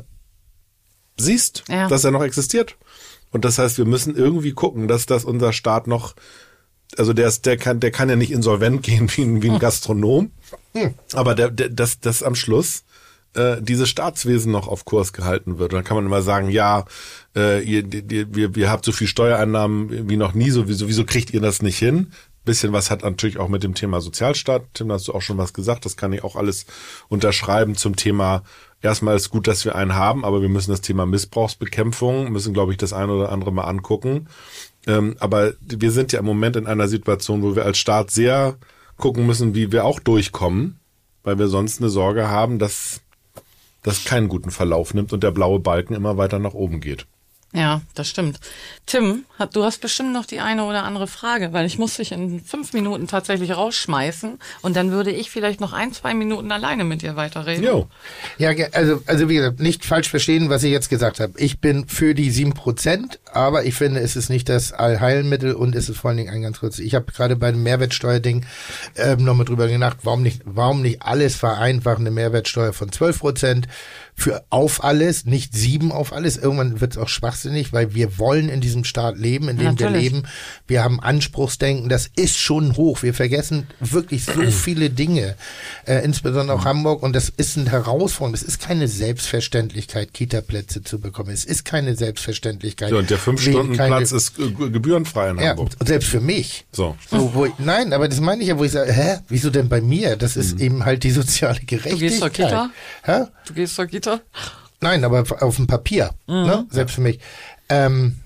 siehst, ja. dass er noch existiert. Und das heißt, wir müssen irgendwie gucken, dass das unser Staat noch, also der ist, der kann, der kann ja nicht insolvent gehen wie ein, wie ein Gastronom, hm. aber der, der, dass, dass am Schluss äh, dieses Staatswesen noch auf Kurs gehalten wird. Und dann kann man immer sagen, ja, äh, ihr, ihr, ihr, ihr habt so viel Steuereinnahmen wie noch nie, sowieso, wieso kriegt ihr das nicht hin? Bisschen was hat natürlich auch mit dem Thema Sozialstaat. Tim, da hast du auch schon was gesagt, das kann ich auch alles unterschreiben zum Thema. Erstmal ist gut, dass wir einen haben, aber wir müssen das Thema Missbrauchsbekämpfung, müssen, glaube ich, das eine oder andere mal angucken. Ähm, aber wir sind ja im Moment in einer Situation, wo wir als Staat sehr gucken müssen, wie wir auch durchkommen, weil wir sonst eine Sorge haben, dass das keinen guten Verlauf nimmt und der blaue Balken immer weiter nach oben geht. Ja, das stimmt. Tim, du hast bestimmt noch die eine oder andere Frage, weil ich muss dich in fünf Minuten tatsächlich rausschmeißen und dann würde ich vielleicht noch ein, zwei Minuten alleine mit dir weiterreden. Jo. Ja, also, also wie gesagt, nicht falsch verstehen, was ich jetzt gesagt habe. Ich bin für die sieben Prozent, aber ich finde, es ist nicht das Allheilmittel und es ist vor allen Dingen ein ganz kurz. Ich habe gerade bei dem Mehrwertsteuerding ähm, nochmal drüber gedacht, warum nicht, warum nicht alles vereinfachen, eine Mehrwertsteuer von zwölf Prozent für auf alles, nicht sieben auf alles. Irgendwann wird es auch schwachsinnig, weil wir wollen in diesem Staat leben, in dem Natürlich. wir leben. Wir haben Anspruchsdenken, das ist schon hoch. Wir vergessen wirklich so viele Dinge, äh, insbesondere auch Hamburg. Und das ist eine Herausforderung. Es ist keine Selbstverständlichkeit, Kita-Plätze zu bekommen. Es ist keine Selbstverständlichkeit. Ja, und der Fünf-Stunden-Platz ist äh, gebührenfrei in Hamburg. Ja, selbst für mich. So. So, wo ich, nein, aber das meine ich ja, wo ich sage, hä, wieso denn bei mir? Das ist mhm. eben halt die soziale Gerechtigkeit. Du gehst zur Kita? Hä? Du gehst zur Kita? Nein, aber auf dem Papier, mhm. ne? Selbst für mich. Ähm,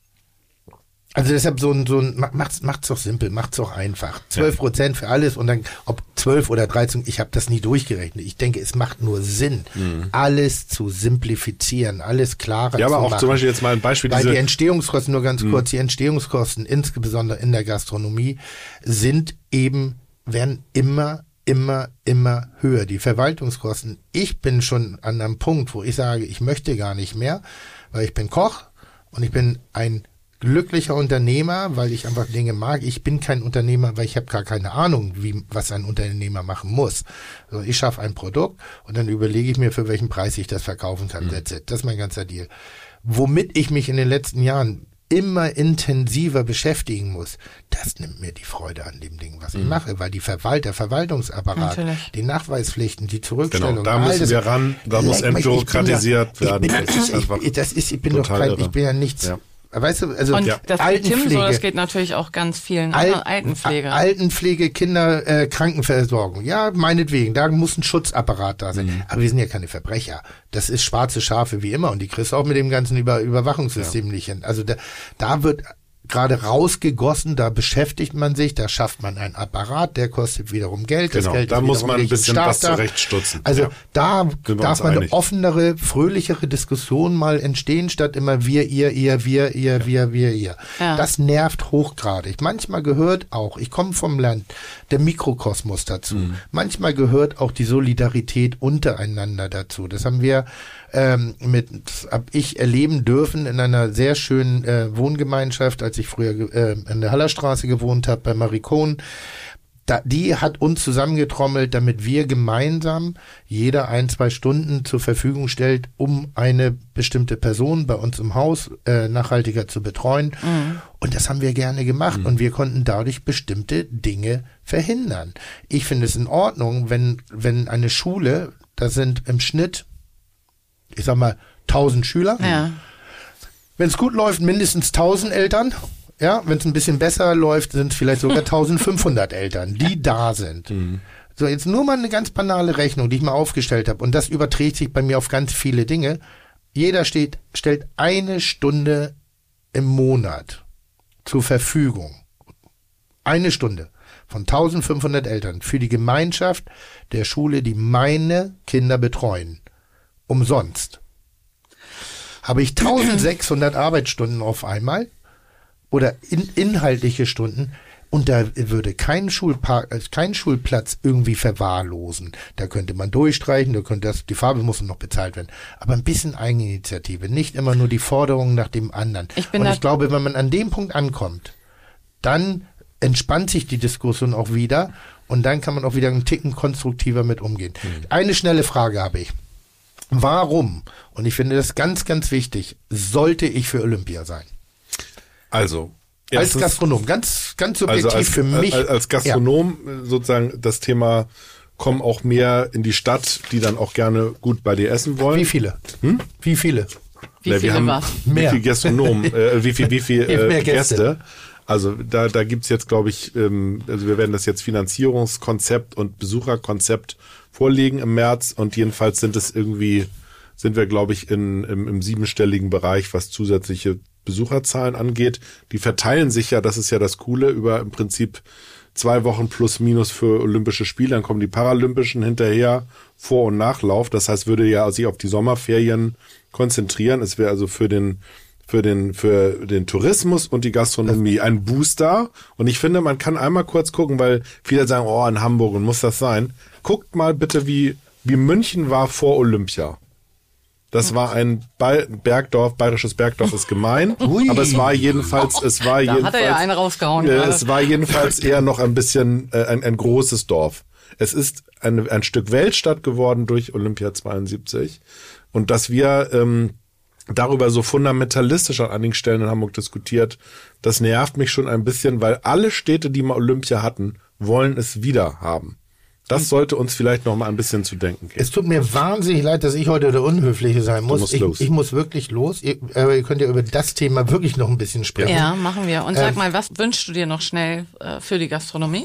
also deshalb so ein, so ein, macht's, macht's doch simpel, macht's doch einfach. zwölf Prozent für alles und dann, ob zwölf oder dreizehn, ich habe das nie durchgerechnet. Ich denke, es macht nur Sinn, mhm. alles zu simplifizieren, alles klarer zu machen. Ja, aber auch machen. Zum Beispiel jetzt mal ein Beispiel. Weil diese die Entstehungskosten, nur ganz mhm. kurz, die Entstehungskosten, insbesondere in der Gastronomie, sind eben, werden immer immer, immer höher. Die Verwaltungskosten. Ich bin schon an einem Punkt, wo ich sage, ich möchte gar nicht mehr, weil ich bin Koch und ich bin ein glücklicher Unternehmer, weil ich einfach Dinge mag. Ich bin kein Unternehmer, weil ich habe gar keine Ahnung, wie was ein Unternehmer machen muss. Also ich schaffe ein Produkt und dann überlege ich mir, für welchen Preis ich das verkaufen kann. Mhm. That's it. Das ist mein ganzer Deal. Womit ich mich in den letzten Jahren immer intensiver beschäftigen muss, das nimmt mir die Freude an dem Ding, was ich mhm. mache, weil die Verwalt, der Verwaltungsapparat, Natürlich. die Nachweispflichten, die Zurückstellung, genau, da müssen das, wir ran, da muss entbürokratisiert werden. Ich bin, das ist einfach ich, das ist, ich bin doch kein, irre. ich bin ja nichts, ja. weißt du, also und ja. das geht Tim so, das geht natürlich auch ganz vielen Alt, anderen Altenpflege. Altenpflege, Kinder, äh, Krankenversorgung, ja, meinetwegen, da muss ein Schutzapparat da sein. Mhm. Aber wir sind ja keine Verbrecher. Das ist schwarze Schafe wie immer und die kriegst du auch mit dem ganzen Über- Überwachungssystem ja. nicht hin. Also da, da wird gerade rausgegossen, da beschäftigt man sich, da schafft man einen Apparat, der kostet wiederum Geld. Genau, das Geld da ist muss man ein bisschen Starter. was zurechtstutzen. Also ja. da darf man einig. eine offenere, fröhlichere Diskussion mal entstehen, statt immer wir, ihr, ihr, wir, ihr, ja. wir, wir, ihr. Ja. Das nervt hochgradig. Manchmal gehört auch, ich komme vom Land, der Mikrokosmos dazu. Mhm. Manchmal gehört auch die Solidarität untereinander dazu. Das haben wir ähm, mit, hab ich erleben dürfen in einer sehr schönen äh, Wohngemeinschaft, als ich früher äh, in der Hallerstraße gewohnt habe, bei Marie Kohn. Da, die hat uns zusammengetrommelt, damit wir gemeinsam jeder ein, zwei Stunden zur Verfügung stellt, um eine bestimmte Person bei uns im Haus äh, nachhaltiger zu betreuen. Mhm. Und das haben wir gerne gemacht. Mhm. Und wir konnten dadurch bestimmte Dinge verhindern. Ich finde es in Ordnung, wenn, wenn eine Schule, da sind im Schnitt, ich sag mal, tausend Schüler. Ja. Wenn es gut läuft, mindestens tausend Eltern. Ja, wenn es ein bisschen besser läuft, sind es vielleicht sogar eintausendfünfhundert Eltern, die da sind. Mhm. So, jetzt nur mal eine ganz banale Rechnung, die ich mal aufgestellt habe. Und das überträgt sich bei mir auf ganz viele Dinge. Jeder steht, stellt eine Stunde im Monat zur Verfügung. Eine Stunde von eintausendfünfhundert Eltern für die Gemeinschaft der Schule, die meine Kinder betreuen. Umsonst. Habe ich eintausendsechshundert Arbeitsstunden auf einmal oder in, inhaltliche Stunden und da würde kein Schulpark, kein Schulplatz irgendwie verwahrlosen. Da könnte man durchstreichen, da könnte das, die Farbe muss noch bezahlt werden. Aber ein bisschen Eigeninitiative, nicht immer nur die Forderungen nach dem anderen. Ich bin und ich glaube, wenn man an dem Punkt ankommt, dann entspannt sich die Diskussion auch wieder und dann kann man auch wieder einen Ticken konstruktiver mit umgehen. Mhm. Eine schnelle Frage habe ich. Warum, und ich finde das ganz, ganz wichtig, sollte ich für Olympia sein? Also, als Gastronom, ganz, ganz subjektiv also als, für mich. Als, als Gastronom ja. sozusagen das Thema, kommen auch mehr in die Stadt, die dann auch gerne gut bei dir essen wollen. Wie viele? Hm? Wie viele? Wie ja, viele wir haben was? Mehr. Wie viele Gastronomen, äh, wie viel, wie viel äh, mehr Gäste. Gäste. Also da, da gibt's jetzt, glaube ich, ähm, also wir werden das jetzt Finanzierungskonzept und Besucherkonzept vorlegen im März und jedenfalls sind es irgendwie, sind wir, glaube ich, in, im, im siebenstelligen Bereich, was zusätzliche Besucherzahlen angeht. Die verteilen sich ja, das ist ja das Coole, über im Prinzip zwei Wochen plus minus für Olympische Spiele, dann kommen die Paralympischen hinterher, Vor- und Nachlauf. Das heißt, würde ja sich auf die Sommerferien konzentrieren. Es wäre also für den für den für den Tourismus und die Gastronomie ein Booster. Und ich finde, man kann einmal kurz gucken, weil viele sagen, oh, in Hamburg und muss das sein. Guckt mal bitte, wie wie München war vor Olympia. Das war ein ba- Bergdorf, bayerisches Bergdorf ist gemein, Ui. aber es war jedenfalls, es war Da jedenfalls, hat er ja eine rausgehauen. äh, gerade. es war jedenfalls eher noch ein bisschen äh, ein, ein großes Dorf. Es ist ein, ein Stück Weltstadt geworden durch Olympia zweiundsiebzig und dass wir ähm, darüber so fundamentalistisch an einigen Stellen in Hamburg diskutiert, das nervt mich schon ein bisschen, weil alle Städte, die mal Olympia hatten, wollen es wieder haben. Das sollte uns vielleicht noch mal ein bisschen zu denken geben. Es tut mir wahnsinnig leid, dass ich heute der Unhöfliche sein muss. musst Ich, los. ich muss wirklich los. Ihr, aber ihr könnt ja über das Thema wirklich noch ein bisschen sprechen. Ja, machen wir. Und sag Ähm, mal, was wünschst du dir noch schnell äh, für die Gastronomie?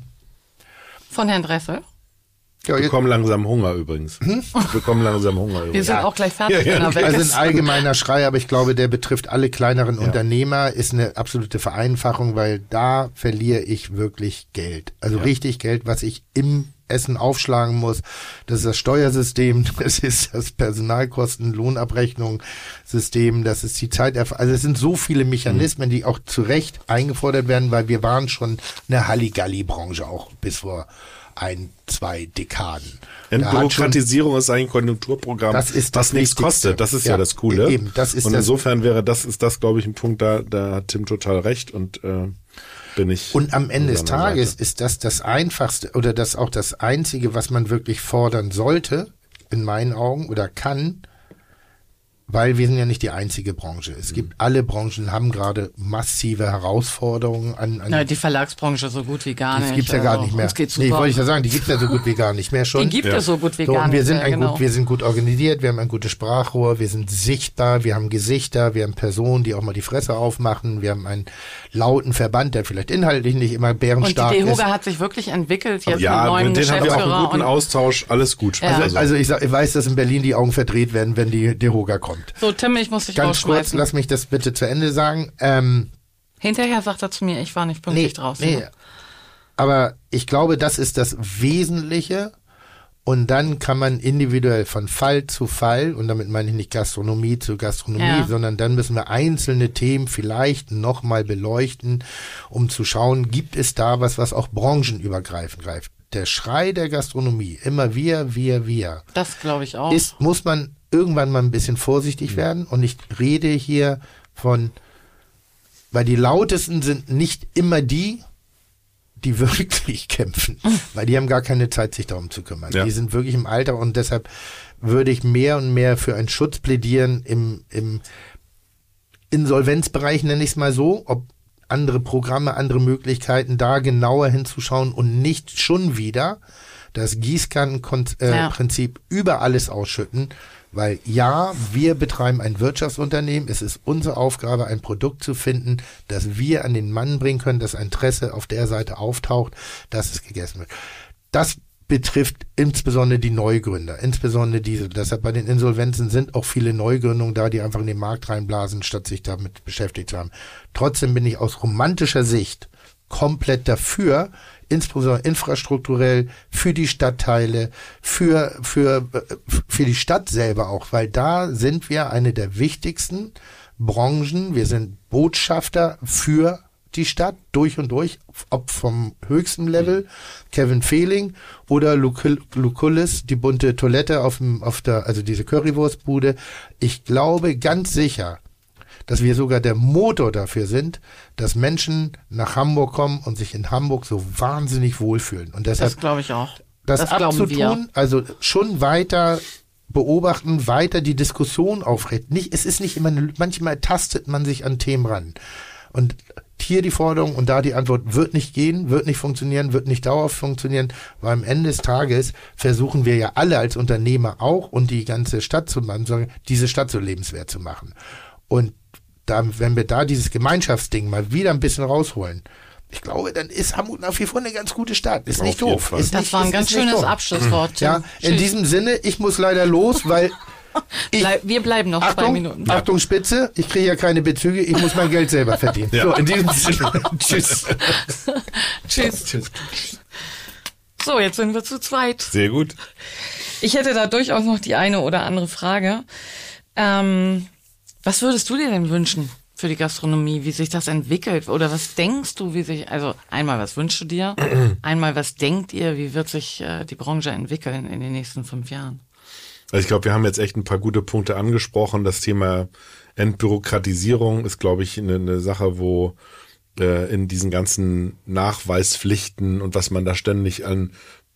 Von Herrn Dressel? Ja, Wir jetzt, bekommen langsam Hunger übrigens. Wir bekommen langsam Hunger Wir übrigens. sind auch gleich fertig, Ja, ja, wenn er weg also ein ist. allgemeiner Schrei, aber ich glaube, der betrifft alle kleineren Unternehmer, ist eine absolute Vereinfachung, weil da verliere ich wirklich Geld. Also richtig Geld, was ich im Essen aufschlagen muss. Das ist das Steuersystem, das ist das Personalkosten, Lohnabrechnungssystem, das ist die Zeit. Also es sind so viele Mechanismen, die auch zu Recht eingefordert werden, weil wir waren schon eine Halligalli-Branche auch bis vor ein, zwei Dekaden. Da hat schon- Entbürokratisierung ist eigentlich ein Konjunkturprogramm, Das ist was das nichts Wichtigste. kostet. Das ist ja, Ja, das Coole. eben, das ist und das- insofern wäre das, ist das, glaube ich, ein Punkt, da, da hat Tim total recht und äh, bin ich. Und am Ende an des seiner Tages Seite. ist das das Einfachste oder das auch das Einzige, was man wirklich fordern sollte, in meinen Augen, oder kann, weil wir sind ja nicht die einzige Branche. Es gibt, alle Branchen haben gerade massive Herausforderungen an, an Na, die Verlagsbranche so gut wie gar die nicht. gibt's ja gar Also, nicht mehr. Uns geht's Nee, super. wollte ich ja sagen, die gibt's ja so gut wie gar nicht mehr schon. Die gibt Ja. es so gut wie So, gar und wir nicht sind mehr, ein genau. gut, wir sind gut organisiert, wir haben ein gutes Sprachrohr, wir sind sichtbar, wir haben Gesichter, wir haben Personen, die auch mal die Fresse aufmachen, wir haben einen lauten Verband, der vielleicht inhaltlich nicht immer Und die bärenstark ist. DEHOGA hat sich wirklich entwickelt, jetzt ja, mit neuen mit denen haben wir auch Geschäftsführer. einen guten und Austausch, alles gut. Ja. Also, also ich, sag, ich weiß, dass in Berlin die Augen verdreht werden, wenn die DEHOGA kommt. so, Tim, ich muss dich Ganz kurz, rausschmeißen. lass mich das bitte zu Ende sagen. Ähm, Hinterher sagt er zu mir, ich war nicht pünktlich nee, draußen. nee. Aber ich glaube, das ist das Wesentliche. Und dann kann man individuell von Fall zu Fall, und damit meine ich nicht Gastronomie zu Gastronomie, Ja. sondern dann müssen wir einzelne Themen vielleicht nochmal beleuchten, um zu schauen, gibt es da was, was auch branchenübergreifend greift. Der Schrei der Gastronomie, immer wir, wir, wir, Das glaube ich auch. ist, muss man irgendwann mal ein bisschen vorsichtig werden. Und ich rede hier von, weil die lautesten sind nicht immer die, die wirklich kämpfen, weil die haben gar keine Zeit, sich darum zu kümmern. Ja. Die sind wirklich im Alter und deshalb würde ich mehr und mehr für einen Schutz plädieren im, im Insolvenzbereich, nenne ich es mal so, ob andere Programme, andere Möglichkeiten, da genauer hinzuschauen und nicht schon wieder das Gießkannenprinzip äh, ja. über alles ausschütten, weil ja, wir betreiben ein Wirtschaftsunternehmen, es ist unsere Aufgabe, ein Produkt zu finden, das wir an den Mann bringen können, dass Interesse auf der Seite auftaucht, dass es gegessen wird. Das betrifft insbesondere die Neugründer, insbesondere diese. Deshalb bei den Insolvenzen sind auch viele Neugründungen da, die einfach in den Markt reinblasen, statt sich damit beschäftigt zu haben. Trotzdem bin ich aus romantischer Sicht komplett dafür, insbesondere infrastrukturell, für die Stadtteile, für, für, für die Stadt selber auch, weil da sind wir eine der wichtigsten Branchen. Wir sind Botschafter für die Stadt durch und durch, ob vom höchsten Level, Kevin Fehling oder Lucullus, die bunte Toilette auf dem, auf der, also diese Currywurstbude. Ich glaube ganz sicher, dass wir sogar der Motor dafür sind, dass Menschen nach Hamburg kommen und sich in Hamburg so wahnsinnig wohlfühlen. Und deshalb, das glaube ich auch. Das, das abzutun, also schon weiter beobachten, weiter die Diskussion aufrecht. Nicht, es ist nicht immer, manchmal tastet man sich an Themen ran. Und hier die Forderung und da die Antwort wird nicht gehen, wird nicht funktionieren, wird nicht dauerhaft funktionieren, weil am Ende des Tages versuchen wir ja alle als Unternehmer auch und die ganze Stadt zu machen, diese Stadt so lebenswert zu machen. Und da, wenn wir da dieses Gemeinschaftsding mal wieder ein bisschen rausholen, ich glaube, dann ist Hamburg nach wie vor eine ganz gute Stadt. Ist nicht doof. Ist das nicht, war ein ist, ganz ist schönes doof. Abschlusswort. Ja, in Tschüss. Diesem Sinne, ich muss leider los, weil ich, Bleib, wir bleiben noch Achtung, zwei Minuten. Achtung, Spitze, ich kriege ja keine Bezüge, ich muss mein Geld selber verdienen. Ja. So, in diesem Sinne. Tschüss. Tschüss. Tschüss. So, jetzt sind wir zu zweit. Sehr gut. Ich hätte da durchaus noch die eine oder andere Frage. Ähm, was würdest du dir denn wünschen für die Gastronomie, wie sich das entwickelt? Oder was denkst du, wie sich, also einmal, was wünschst du dir? Einmal, was denkt ihr, wie wird sich äh, die Branche entwickeln in den nächsten fünf Jahren? Also ich glaube, wir haben jetzt echt ein paar gute Punkte angesprochen. Das Thema Entbürokratisierung ist, glaube ich, eine, eine Sache, wo äh, in diesen ganzen Nachweispflichten und was man da ständig an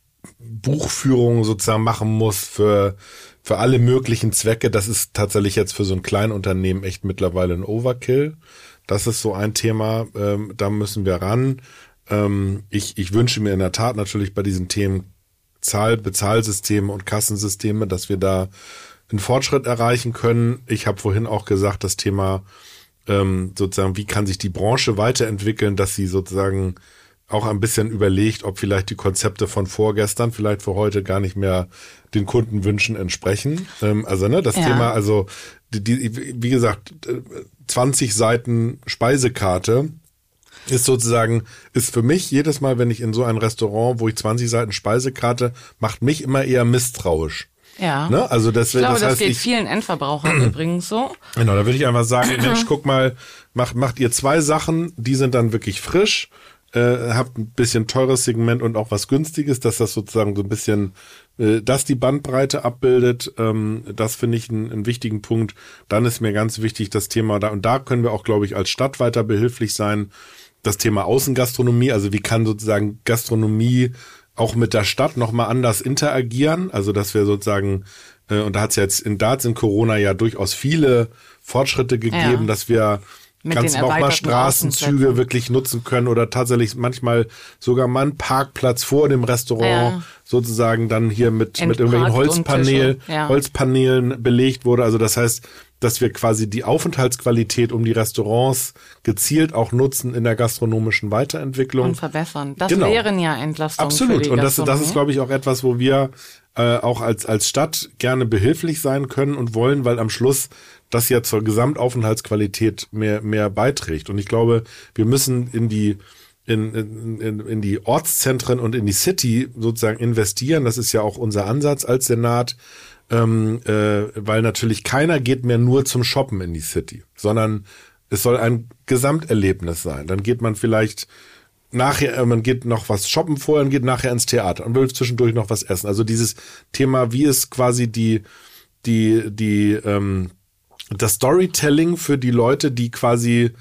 Buchführungen sozusagen machen muss für für alle möglichen Zwecke, das ist tatsächlich jetzt für so ein Kleinunternehmen echt mittlerweile ein Overkill. Das ist so ein Thema, ähm, da müssen wir ran. Ähm, ich, ich wünsche mir in der Tat natürlich bei diesen Themen Zahl, Bezahlsysteme und Kassensysteme, dass wir da einen Fortschritt erreichen können. Ich habe vorhin auch gesagt, das Thema ähm, sozusagen, wie kann sich die Branche weiterentwickeln, dass sie sozusagen auch ein bisschen überlegt, ob vielleicht die Konzepte von vorgestern vielleicht für heute gar nicht mehr den Kundenwünschen entsprechen. Ähm, also ne, das ja. Thema, also die, die, wie gesagt, zwanzig Seiten Speisekarte ist sozusagen, ist für mich jedes Mal, wenn ich in so ein Restaurant, wo ich zwanzig Seiten Speisekarte, macht mich immer eher misstrauisch. Ja. Ne? Also das, ich glaube, das, das heißt, geht ich, vielen Endverbrauchern übrigens so. Genau, da würde ich einfach sagen, Mensch, guck mal, macht, macht ihr zwei Sachen, die sind dann wirklich frisch, äh, habt ein bisschen teures Segment und auch was Günstiges, dass das sozusagen so ein bisschen, äh, dass die Bandbreite abbildet, ähm, das finde ich einen, einen wichtigen Punkt. Dann ist mir ganz wichtig das Thema da, und da können wir auch, glaube ich, als Stadt weiter behilflich sein, das Thema Außengastronomie, also wie kann sozusagen Gastronomie auch mit der Stadt nochmal anders interagieren, also dass wir sozusagen, äh, und da hat es jetzt in, da hat's in Corona ja durchaus viele Fortschritte gegeben, ja. dass wir mit ganz nochmal Straßenzüge wirklich nutzen können oder tatsächlich manchmal sogar mal einen Parkplatz vor dem Restaurant ja. sozusagen dann hier mit, mit irgendwelchen Holzpanel, ja. Holzpaneelen belegt wurde. Also das heißt, dass wir quasi die Aufenthaltsqualität um die Restaurants gezielt auch nutzen in der gastronomischen Weiterentwicklung. Und verbessern. Das genau. wären ja Entlastungen. Absolut. Für die und das, das ist, glaube ich, auch etwas, wo wir äh, auch als, als Stadt gerne behilflich sein können und wollen, weil am Schluss das ja zur Gesamtaufenthaltsqualität mehr, mehr beiträgt. Und ich glaube, wir müssen in die, in, in, in die Ortszentren und in die City sozusagen investieren. Das ist ja auch unser Ansatz als Senat. Ähm, äh, weil natürlich keiner geht mehr nur zum Shoppen in die City, sondern es soll ein Gesamterlebnis sein. Dann geht man vielleicht nachher, äh, man geht noch was shoppen vorher und geht nachher ins Theater und will zwischendurch noch was essen. Also dieses Thema, wie ist quasi die, die, die, ähm, das Storytelling für die Leute, die quasi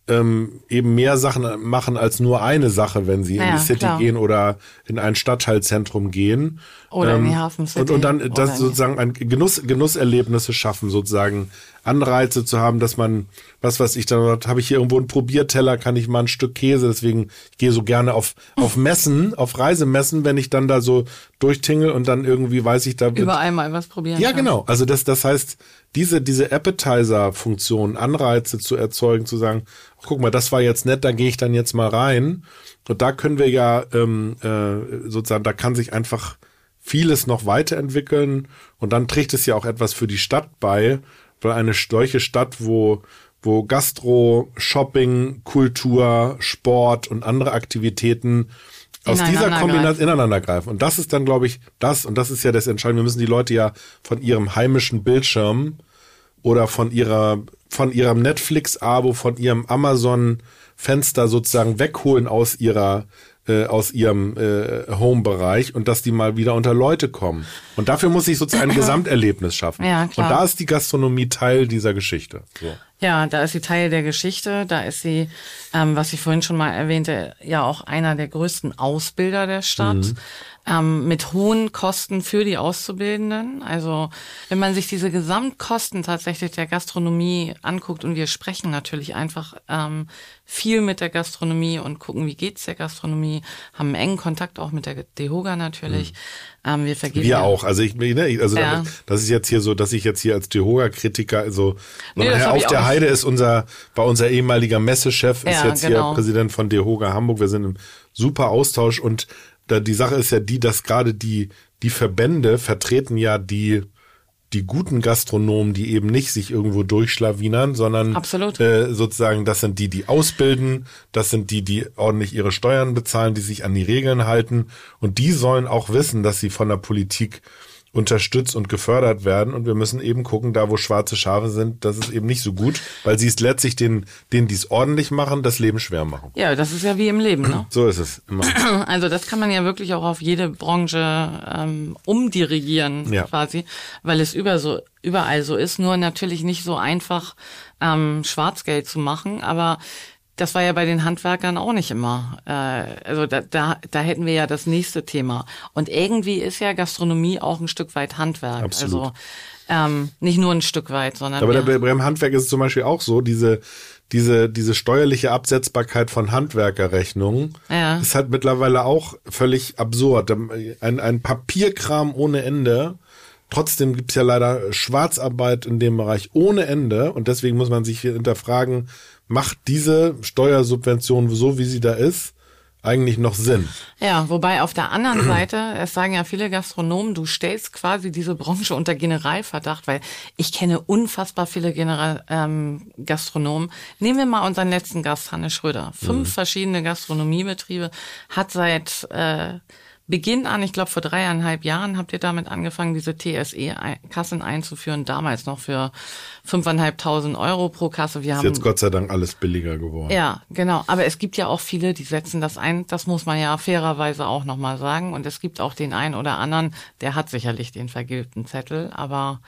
ähm, eben mehr Sachen machen als nur eine Sache, wenn sie ja, in die City klar. gehen oder in ein Stadtteilzentrum gehen. Oder ähm, in die Hafen City. Und, und dann das Oder sozusagen ein Genuss, Genusserlebnisse schaffen, sozusagen Anreize zu haben, dass man, was weiß ich, dann habe ich hier irgendwo einen Probierteller, kann ich mal ein Stück Käse, deswegen ich gehe so gerne auf auf Messen, auf Reisemessen, wenn ich dann da so durchtingel und dann irgendwie weiß ich, da wird überall mal was probieren. ja, kann. genau. Also das, das heißt, diese, diese Appetizer-Funktion, Anreize zu erzeugen, zu sagen, guck mal, das war jetzt nett, da gehe ich dann jetzt mal rein. Und da können wir ja ähm, äh, sozusagen, da kann sich einfach vieles noch weiterentwickeln. Und dann trägt es ja auch etwas für die Stadt bei, weil eine solche Stadt, wo wo Gastro, Shopping, Kultur, Sport und andere Aktivitäten aus dieser Kombination ineinander greifen. Und das ist dann, glaube ich, das, und das ist ja das Entscheidende, wir müssen die Leute ja von ihrem heimischen Bildschirm oder von ihrer, von ihrem Netflix-Abo, von ihrem Amazon-Fenster sozusagen wegholen aus ihrer, äh, aus ihrem äh, Home-Bereich und dass die mal wieder unter Leute kommen. Und dafür muss ich sozusagen ein Gesamterlebnis schaffen. Ja, klar. Und da ist die Gastronomie Teil dieser Geschichte. So. Ja, da ist sie Teil der Geschichte, da ist sie, ähm, was ich vorhin schon mal erwähnte, ja auch einer der größten Ausbilder der Stadt, mhm. ähm, mit hohen Kosten für die Auszubildenden. Also wenn man sich diese Gesamtkosten tatsächlich der Gastronomie anguckt, und wir sprechen natürlich einfach ähm, viel mit der Gastronomie und gucken, wie geht's der Gastronomie, haben einen engen Kontakt auch mit der DEHOGA natürlich. Mhm. Ähm, wir vergeben wir ja auch. Also ich, ne, also ja. das ist jetzt hier so, dass ich jetzt hier als DEHOGA-Kritiker, also nee, nachher auf der Heide ist unser, war unser ehemaliger Messechef, ist ja, jetzt genau. hier Präsident von DEHOGA Hamburg. Wir sind im super Austausch und da die Sache ist ja die, dass gerade die die Verbände vertreten ja die die guten Gastronomen, die eben nicht sich irgendwo durchschlawinern, sondern Absolut. Äh, sozusagen, das sind die, die ausbilden, das sind die, die ordentlich ihre Steuern bezahlen, die sich an die Regeln halten und die sollen auch wissen, dass sie von der Politik unterstützt und gefördert werden und wir müssen eben gucken, da wo schwarze Schafe sind, das ist eben nicht so gut, weil sie es letztlich den, denen, die es ordentlich machen, das Leben schwer machen. Ja, das ist ja wie im Leben, ne? So ist es immer. Also das kann man ja wirklich auch auf jede Branche ähm, umdirigieren, ja. quasi, weil es über so, überall so ist, nur natürlich nicht so einfach ähm, Schwarzgeld zu machen, aber das war ja bei den Handwerkern auch nicht immer. Äh, also da, da, da hätten wir ja das nächste Thema. Und irgendwie ist ja Gastronomie auch ein Stück weit Handwerk. Absolut. Also ähm, nicht nur ein Stück weit, sondern aber ja. der, beim Handwerk ist es zum Beispiel auch so, diese diese diese steuerliche Absetzbarkeit von Handwerkerrechnungen ja. ist halt mittlerweile auch völlig absurd. Ein, ein Papierkram ohne Ende. Trotzdem gibt's ja leider Schwarzarbeit in dem Bereich ohne Ende und deswegen muss man sich hier hinterfragen, macht diese Steuersubvention, so wie sie da ist, eigentlich noch Sinn? Ja, wobei auf der anderen Seite, es sagen ja viele Gastronomen, du stellst quasi diese Branche unter Generalverdacht, weil ich kenne unfassbar viele General, ähm, Gastronomen. Nehmen wir mal unseren letzten Gast, Hannes Schröder. Fünf mhm. verschiedene Gastronomiebetriebe, hat seit äh, Beginn an, ich glaube vor dreieinhalb Jahren habt ihr damit angefangen, diese T S E-Kassen einzuführen, damals noch für fünfeinhalbtausend Euro pro Kasse. Wir ist haben jetzt Gott sei Dank alles billiger geworden. Ja, genau. Aber es gibt ja auch viele, die setzen das ein. Das muss man ja fairerweise auch nochmal sagen. Und es gibt auch den einen oder anderen, der hat sicherlich den vergilbten Zettel. Aber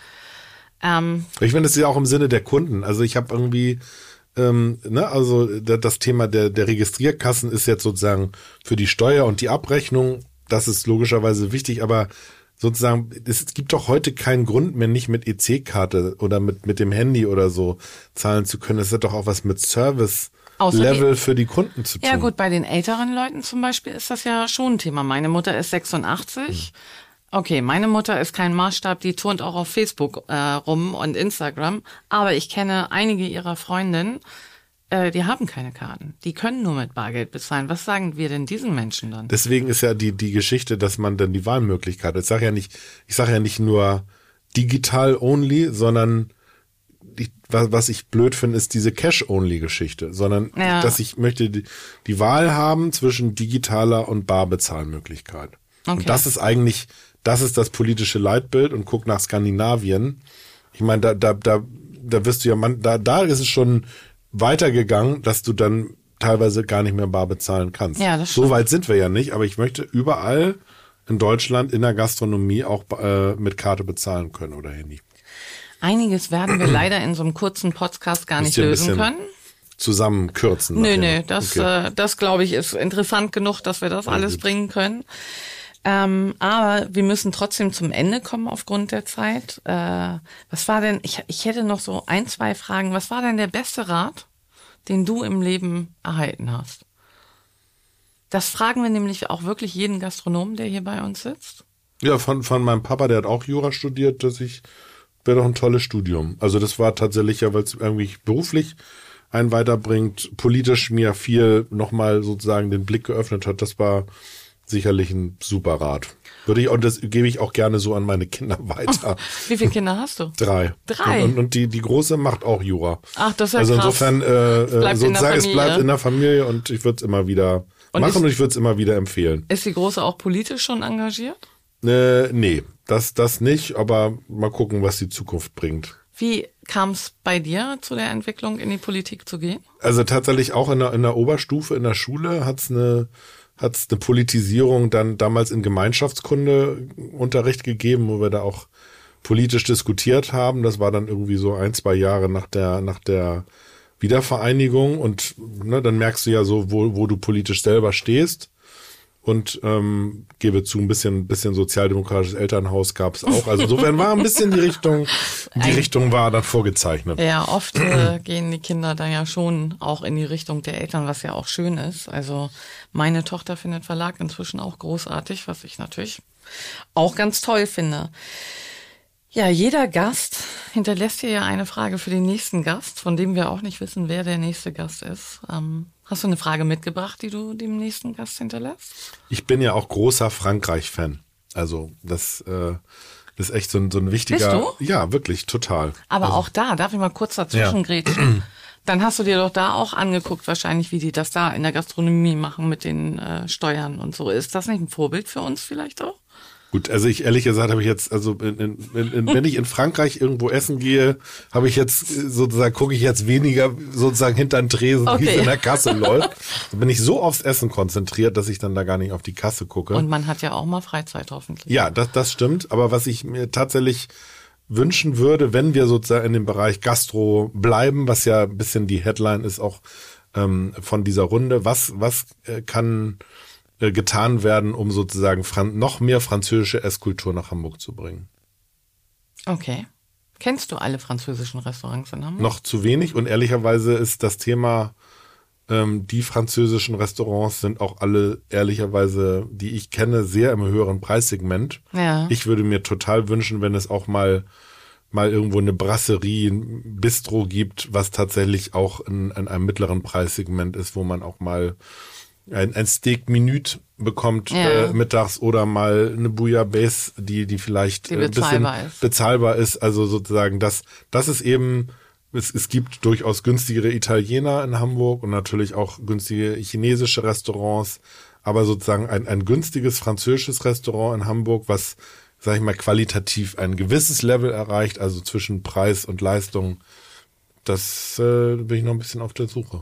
ähm, ich finde, das ist ja auch im Sinne der Kunden. Also ich habe irgendwie ähm, ne, also das Thema der, der Registrierkassen ist jetzt sozusagen für die Steuer und die Abrechnung. Das ist logischerweise wichtig, aber sozusagen, es gibt doch heute keinen Grund mehr, nicht mit E C-Karte oder mit mit dem Handy oder so zahlen zu können. Es hat doch auch was mit Service-Level für die Kunden zu tun. Ja gut, bei den älteren Leuten zum Beispiel ist das ja schon ein Thema. Meine Mutter ist sechsundachtzig. Hm. Okay, meine Mutter ist kein Maßstab, die turnt auch auf Facebook äh, rum und Instagram. Aber ich kenne einige ihrer Freundinnen, die haben keine Karten. Die können nur mit Bargeld bezahlen. Was sagen wir denn diesen Menschen dann? Deswegen ist ja die die Geschichte, dass man dann die Wahlmöglichkeit hat. Ich sage ja nicht, ich sage ja nicht nur digital only, sondern ich, was, was ich blöd finde, ist diese Cash-only-Geschichte, sondern ja. dass ich möchte die, die Wahl haben zwischen digitaler und Barbezahlmöglichkeit. Okay. Und das ist eigentlich, das ist das politische Leitbild und guck nach Skandinavien. Ich meine, da da da da wirst du ja man da da ist es schon weitergegangen, dass du dann teilweise gar nicht mehr bar bezahlen kannst. Ja, das so weit sind wir ja nicht, aber ich möchte überall in Deutschland in der Gastronomie auch äh, mit Karte bezahlen können oder Handy. Einiges werden wir leider in so einem kurzen Podcast gar nicht lösen können. zusammenkürzen. Nö, nachher. nö, das, Okay. äh, das glaube ich ist interessant genug, dass wir das Ja, alles gut. bringen können. Ähm, aber wir müssen trotzdem zum Ende kommen aufgrund der Zeit. Äh, was war denn, ich, ich hätte noch so ein, zwei Fragen. Was war denn der beste Rat, den du im Leben erhalten hast? Das fragen wir nämlich auch wirklich jeden Gastronomen, der hier bei uns sitzt. Ja, von, von meinem Papa, der hat auch Jura studiert, dass ich, wäre doch ein tolles Studium. Also das war tatsächlich ja, weil es irgendwie beruflich einen weiterbringt, politisch mir viel nochmal sozusagen den Blick geöffnet hat. Das war sicherlich ein super Rat. Würde ich, und das gebe ich auch gerne so an meine Kinder weiter. Wie viele Kinder hast du? Drei. Drei? Und, und die, die Große macht auch Jura. Ach, das ist ja Also krass. insofern, äh, Es bleibt in der sozusagen, es bleibt Familie. in der Familie und ich würde es immer wieder Und machen ist- und ich würde es immer wieder empfehlen. Ist die Große auch politisch schon engagiert? Äh, nee, das, das nicht, aber mal gucken, was die Zukunft bringt. Wie kam es bei dir zu der Entwicklung, in die Politik zu gehen? Also tatsächlich auch in der, in der Oberstufe, in der Schule hat's eine, hat's eine Politisierung dann damals in Gemeinschaftskundeunterricht gegeben, wo wir da auch politisch diskutiert haben. Das war dann irgendwie so ein, zwei Jahre nach der, nach der Wiedervereinigung und ne, dann merkst du ja so, wo, wo du politisch selber stehst. Und ähm, gebe zu, ein bisschen, bisschen sozialdemokratisches Elternhaus gab es auch. Also insofern war ein bisschen die Richtung, die Richtung war dann vorgezeichnet. Ja, oft äh, gehen die Kinder dann ja schon auch in die Richtung der Eltern, was ja auch schön ist. Also meine Tochter findet Verlag inzwischen auch großartig, was ich natürlich auch ganz toll finde. Ja, jeder Gast hinterlässt hier ja eine Frage für den nächsten Gast, von dem wir auch nicht wissen, wer der nächste Gast ist. Ähm, hast du eine Frage mitgebracht, die du dem nächsten Gast hinterlässt? Ich bin ja auch großer Frankreich-Fan. Also das äh, ist echt so ein, so ein wichtiger... Bist du? Ja, wirklich, total. Aber also, auch da, darf ich mal kurz dazwischen grätschen? Dann hast du dir doch da auch angeguckt, wahrscheinlich, wie die das da in der Gastronomie machen mit den äh, Steuern und so. Ist das nicht ein Vorbild für uns vielleicht auch? Gut, also ich ehrlich gesagt habe ich jetzt, also in, in, in, wenn ich in Frankreich irgendwo essen gehe, habe ich jetzt sozusagen, gucke ich jetzt weniger sozusagen hinter den Tresen, wie Okay. es in der Kasse läuft. Da bin ich so aufs Essen konzentriert, dass ich dann da gar nicht auf die Kasse gucke. Und man hat ja auch mal Freizeit hoffentlich. Ja, das, das stimmt. Aber was ich mir tatsächlich wünschen würde, wenn wir sozusagen in dem Bereich Gastro bleiben, was ja ein bisschen die Headline ist auch ähm, von dieser Runde, was, was äh, kann äh, getan werden, um sozusagen Fran- noch mehr französische Esskultur nach Hamburg zu bringen? Okay. Kennst du alle französischen Restaurants in Hamburg? Noch zu wenig und ehrlicherweise ist das Thema, ähm, die französischen Restaurants sind auch alle ehrlicherweise, die ich kenne, sehr im höheren Preissegment. Ja. Ich würde mir total wünschen, wenn es auch mal mal irgendwo eine Brasserie, ein Bistro gibt, was tatsächlich auch in, in einem mittleren Preissegment ist, wo man auch mal ein, ein Steak Minute bekommt Ja. äh, mittags oder mal eine Bouillabaisse, die die vielleicht Die äh, ein bisschen bezahlbar ist. bezahlbar ist. Also sozusagen, das das ist eben, es, es gibt durchaus günstigere Italiener in Hamburg und natürlich auch günstige chinesische Restaurants, aber sozusagen ein, ein günstiges französisches Restaurant in Hamburg, was, sag ich mal, qualitativ ein gewisses Level erreicht, also zwischen Preis und Leistung, das äh, bin ich noch ein bisschen auf der Suche.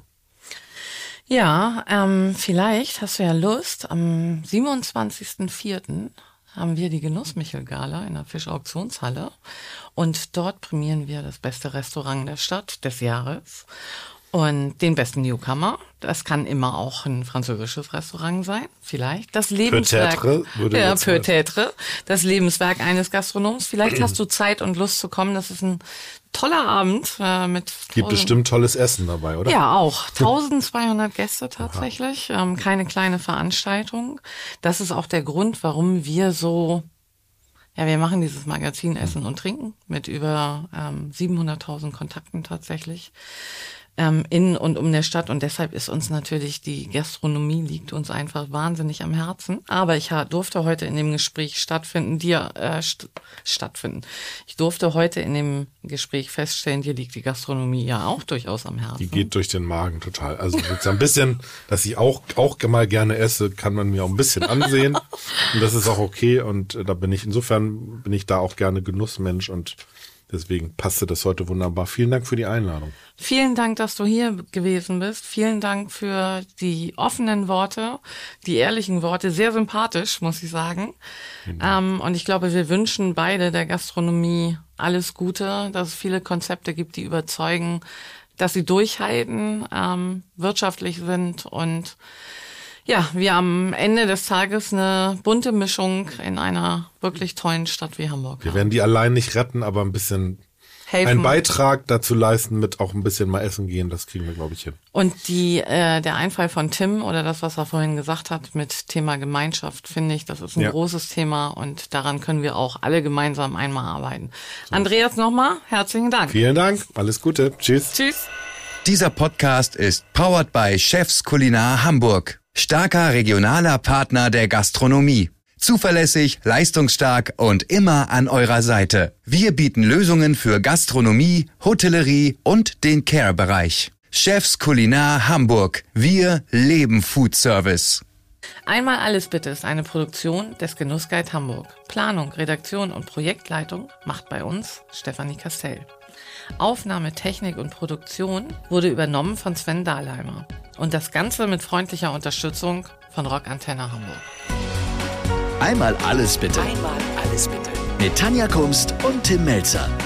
Ja, ähm, vielleicht hast du ja Lust. Am siebenundzwanzigsten vierten haben wir die Genussmichel-Gala in der Fischauktionshalle und dort prämieren wir das beste Restaurant der Stadt des Jahres und den besten Newcomer. Das kann immer auch ein französisches Restaurant sein, vielleicht. Das Lebenswerk, Peut-être, würde ja, jetzt peut-être, das Lebenswerk eines Gastronoms. Vielleicht hast du Zeit und Lust zu kommen. Das ist ein toller Abend äh, mit Gibt tausend- bestimmt tolles Essen dabei, oder? ja, auch. tausendzweihundert Gäste tatsächlich. Ähm, keine kleine Veranstaltung. Das ist auch der Grund, warum wir so, ja, wir machen dieses Magazin Essen und Trinken mit über ähm, siebenhunderttausend Kontakten tatsächlich ähm, in und um der Stadt. Und deshalb ist uns natürlich die Gastronomie liegt uns einfach wahnsinnig am Herzen. Aber ich ha- durfte heute in dem Gespräch stattfinden, dir äh, st- stattfinden. Ich durfte heute in dem Gespräch feststellen, dir liegt die Gastronomie ja auch durchaus am Herzen. Die geht durch den Magen total. Also sozusagen ein bisschen, dass ich auch auch mal gerne esse, kann man mir auch ein bisschen ansehen. Und das ist auch okay. Und äh, da bin ich, insofern bin ich da auch gerne Genussmensch und deswegen passte das heute wunderbar. Vielen Dank für die Einladung. Vielen Dank, dass du hier gewesen bist. Vielen Dank für die offenen Worte, die ehrlichen Worte. Sehr sympathisch, muss ich sagen. Ähm, und ich glaube, wir wünschen beide der Gastronomie alles Gute, dass es viele Konzepte gibt, die überzeugen, dass sie durchhalten, ähm, wirtschaftlich sind und ja, wir am Ende des Tages eine bunte Mischung in einer wirklich tollen Stadt wie Hamburg Wir haben. werden die allein nicht retten, aber ein bisschen Helfen. einen Beitrag dazu leisten, mit auch ein bisschen mal essen gehen. Das kriegen wir, glaube ich, hin. Und die äh, der Einfall von Tim oder das, was er vorhin gesagt hat mit Thema Gemeinschaft, finde ich, das ist ein Ja. großes Thema und daran können wir auch alle gemeinsam einmal arbeiten. Andreas, nochmal herzlichen Dank. Vielen Dank, alles Gute, tschüss. Tschüss. Dieser Podcast ist powered by Chefs Culinar Hamburg. Starker regionaler Partner der Gastronomie. Zuverlässig, leistungsstark und immer an eurer Seite. Wir bieten Lösungen für Gastronomie, Hotellerie und den Care-Bereich. Chefs Culinar Hamburg. Wir leben Food Service. Einmal alles bitte ist eine Produktion des Genussguide Hamburg. Planung, Redaktion und Projektleitung macht bei uns Stefanie Castell. Aufnahme, Technik und Produktion wurde übernommen von Sven Dahlheimer. Und das Ganze mit freundlicher Unterstützung von Rock Antenne Hamburg. Einmal alles bitte. Einmal alles bitte. Mit Tanja Kumst und Tim Melzer.